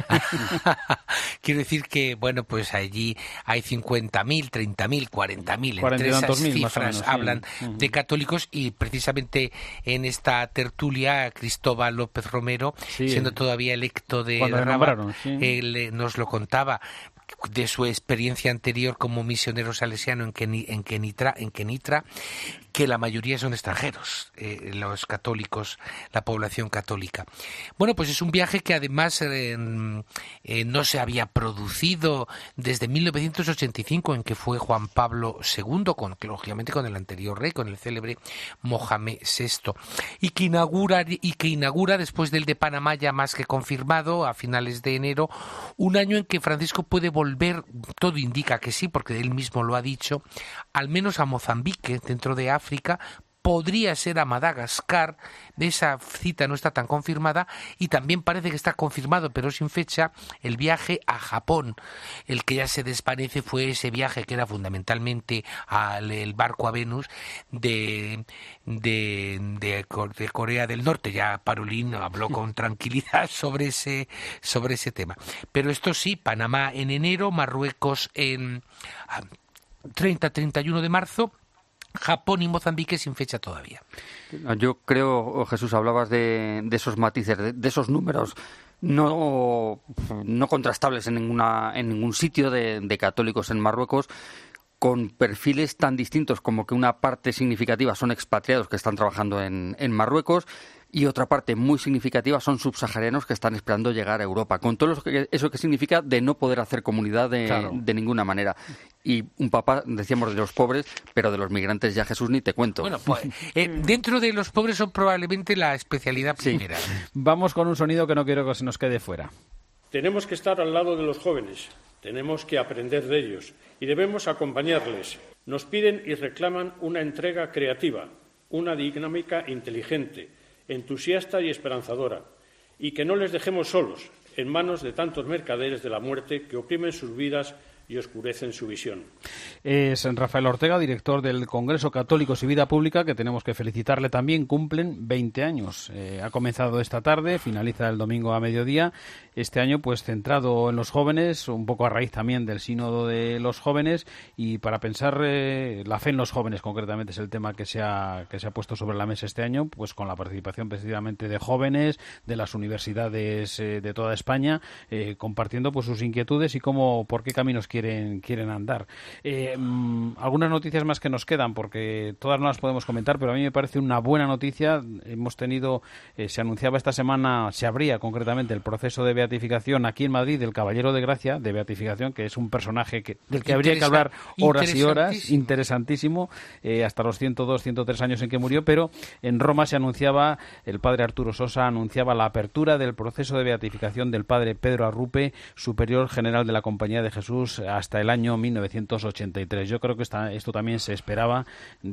Quiero decir que, bueno, pues allí hay cincuenta mil, treinta mil, cuarenta mil, entre esas cifras menos, hablan sí. de católicos, y precisamente en esta tertulia Cristóbal López Romero, sí, siendo todavía electo de Rabat, sí. él nos lo contaba de su experiencia anterior como misionero salesiano en, Keni, en, Kenitra, en Kenitra, que la mayoría son extranjeros, eh, los católicos, la población católica. Bueno, pues es un viaje que además eh, eh, no se había producido desde mil novecientos ochenta y cinco, en que fue Juan Pablo segundo, con, lógicamente con el anterior rey, con el célebre Mohamed sexto, y que inaugura, y que inaugura después del de Panamá, ya más que confirmado, a finales de enero, un año en que Francisco puede volver, todo indica que sí, porque él mismo lo ha dicho, al menos a Mozambique, dentro de África, podría ser a Madagascar. Esa cita no está tan confirmada, y también parece que está confirmado, pero sin fecha, el viaje a Japón. El que ya se desvanece fue ese viaje que era fundamentalmente al el barco a Venus de, de, de, de Corea del Norte. Ya Parolín habló con tranquilidad sobre ese, sobre ese tema. Pero esto sí, Panamá en enero, Marruecos en treinta a treinta y uno de marzo, Japón y Mozambique sin fecha todavía. Yo creo, Jesús, hablabas de, de esos matices, de, de esos números no, no contrastables en ninguna en ningún sitio de, de católicos en Marruecos, con perfiles tan distintos como que una parte significativa son expatriados que están trabajando en, en Marruecos, y otra parte muy significativa son subsaharianos que están esperando llegar a Europa, con todo lo que, eso que significa de no poder hacer comunidad de, claro. de ninguna manera. Y un papa, decíamos, de los pobres, pero de los migrantes ya, Jesús, ni te cuento. Bueno, pues eh, dentro de los pobres son probablemente la especialidad primera. Sí. Vamos con un sonido que no quiero que se nos quede fuera. Tenemos que estar al lado de los jóvenes, tenemos que aprender de ellos y debemos acompañarles. Nos piden y reclaman una entrega creativa, una dinámica inteligente, entusiasta y esperanzadora, y que no les dejemos solos en manos de tantos mercaderes de la muerte que oprimen sus vidas y oscurecen su visión. Es Rafael Ortega, director del Congreso Católicos y Vida Pública, que tenemos que felicitarle también. Cumplen veinte años. Eh, ha comenzado esta tarde, finaliza el domingo a mediodía. Este año, pues centrado en los jóvenes, un poco a raíz también del sínodo de los jóvenes, y para pensar eh, la fe en los jóvenes, concretamente, es el tema que se ha que se ha puesto sobre la mesa este año, pues con la participación precisamente de jóvenes, de las universidades eh, de toda España, eh, compartiendo pues sus inquietudes y cómo, por qué caminos quieren Quieren, quieren andar. Eh, mmm, algunas noticias más que nos quedan, porque todas no las podemos comentar, pero a mí me parece una buena noticia. Hemos tenido, eh, se anunciaba esta semana, se abría concretamente el proceso de beatificación aquí en Madrid del Caballero de Gracia, de beatificación, que es un personaje que, del que habría que hablar horas y horas, interesantísimo, eh, hasta los ciento dos, ciento tres años en que murió, pero en Roma se anunciaba, el padre Arturo Sosa anunciaba la apertura del proceso de beatificación del padre Pedro Arrupe, superior general de la Compañía de Jesús, hasta el año mil novecientos ochenta y tres. Yo creo que esta, esto también se esperaba,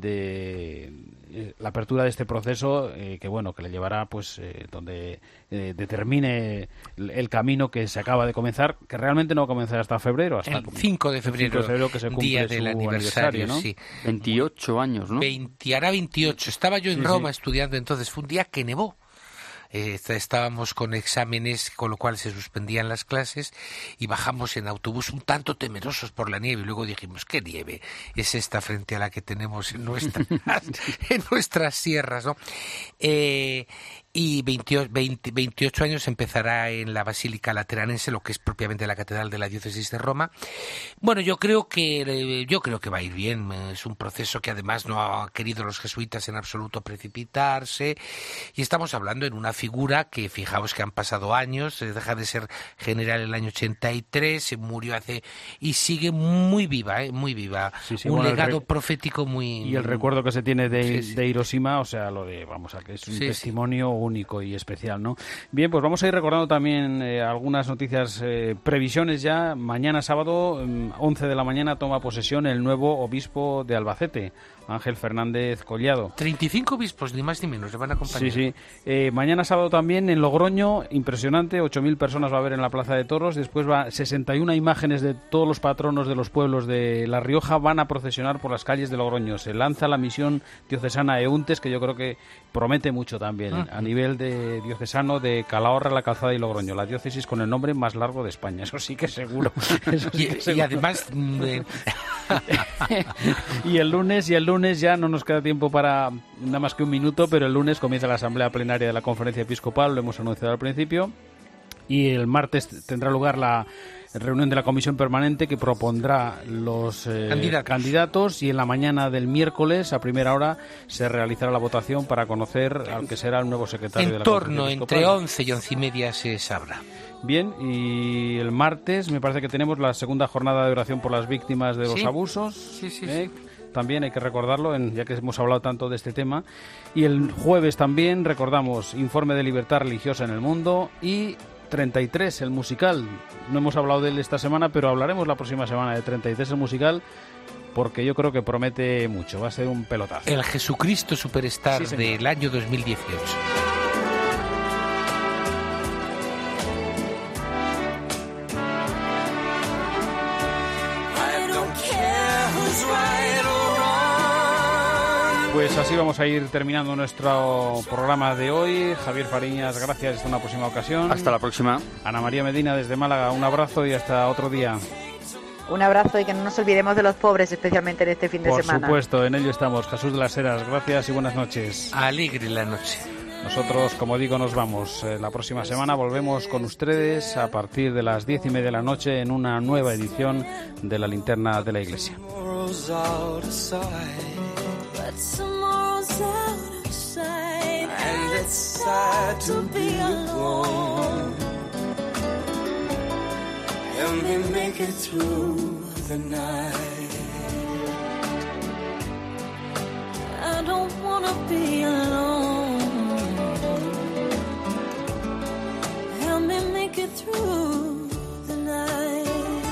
de eh, la apertura de este proceso, eh, que bueno, que le llevará pues eh, donde eh, determine el, el camino que se acaba de comenzar, que realmente no va a comenzar hasta febrero, hasta el cinco de febrero, cinco de febrero que se cumple día del aniversario, aniversario, ¿no? Sí. veintiocho años, ¿no? veinte, hará veintiocho. Estaba yo en sí, Roma sí. estudiando entonces, fue un día que nevó. Eh, estábamos con exámenes, con lo cual se suspendían las clases, y bajamos en autobús un tanto temerosos por la nieve, y luego dijimos, ¿qué nieve es esta frente a la que tenemos en nuestras, en nuestras sierras, ¿no? Eh, y veintiocho, veinte, veintiocho años empezará en la Basílica Lateranense, lo que es propiamente la catedral de la diócesis de Roma. Bueno, yo creo que yo creo que va a ir bien. Es un proceso que además no ha querido los jesuitas en absoluto precipitarse, y estamos hablando en una figura que, fijaos que han pasado años, deja de ser general en el año ochenta y tres, se murió hace y sigue muy viva, ¿eh? muy viva, sí, sí, un bueno, legado re... profético muy... Y el recuerdo que se tiene de, sí, sí. de Hiroshima, o sea, lo de, vamos a que es un sí, testimonio sí. único y especial, ¿no? Bien, pues vamos a ir recordando también eh, algunas noticias, eh, previsiones ya. Mañana sábado, eh, once de la mañana, toma posesión el nuevo obispo de Albacete, Ángel Fernández Collado. treinta y cinco obispos, ni más ni menos, le van a acompañar. Sí, sí. Eh, mañana sábado también en Logroño, impresionante, ocho mil personas va a haber en la Plaza de Toros. Después va sesenta y una imágenes de todos los patronos de los pueblos de La Rioja van a procesionar por las calles de Logroño. Se lanza la misión diocesana Euntes, que yo creo que promete mucho también, ah. a nivel de diocesano de Calahorra, La Calzada y Logroño. La diócesis con el nombre más largo de España, eso sí que seguro. Eso sí y, que seguro. y además... Eh... y el lunes, y el lunes ya no nos queda tiempo para nada más que un minuto, pero el lunes comienza la asamblea plenaria de la Conferencia Episcopal, lo hemos anunciado al principio, y el martes tendrá lugar la reunión de la comisión permanente que propondrá los eh, candidatos. candidatos, y en la mañana del miércoles a primera hora se realizará la votación para conocer al que será el nuevo secretario en de la torno, Conferencia Episcopal. Entre once y once y media se sabrá. Bien, y el martes me parece que tenemos la segunda jornada de oración por las víctimas de los ¿Sí? abusos. Sí, sí, ¿eh? sí. También hay que recordarlo, en, ya que hemos hablado tanto de este tema. Y el jueves también recordamos Informe de Libertad Religiosa en el Mundo y treinta y tres, el musical. No hemos hablado de él esta semana, pero hablaremos la próxima semana de treinta y tres, el musical, porque yo creo que promete mucho. Va a ser un pelotazo. El Jesucristo Superstar sí, del año dos mil dieciocho. Pues así vamos a ir terminando nuestro programa de hoy. Javier Fariñas, gracias, hasta una próxima ocasión. Hasta la próxima. Ana María Medina desde Málaga, un abrazo y hasta otro día. Un abrazo y que no nos olvidemos de los pobres, especialmente en este fin de Por semana. Por supuesto, en ello estamos. Jesús de las Heras, gracias y buenas noches. Alegre la noche. Nosotros, como digo, nos vamos. Eh, la próxima semana volvemos con ustedes a partir de las diez y media de la noche en una nueva edición de La Linterna de la Iglesia. Tomorrow's out of sight, and it's sad to be alone. Help me make it through the night. I don't wanna be alone. Help me make it through the night.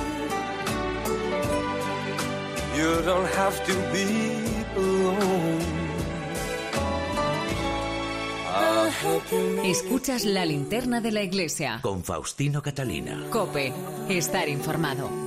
You don't have to be Escuchas La Linterna de la Iglesia con Faustino Catalina. COPE, estar informado.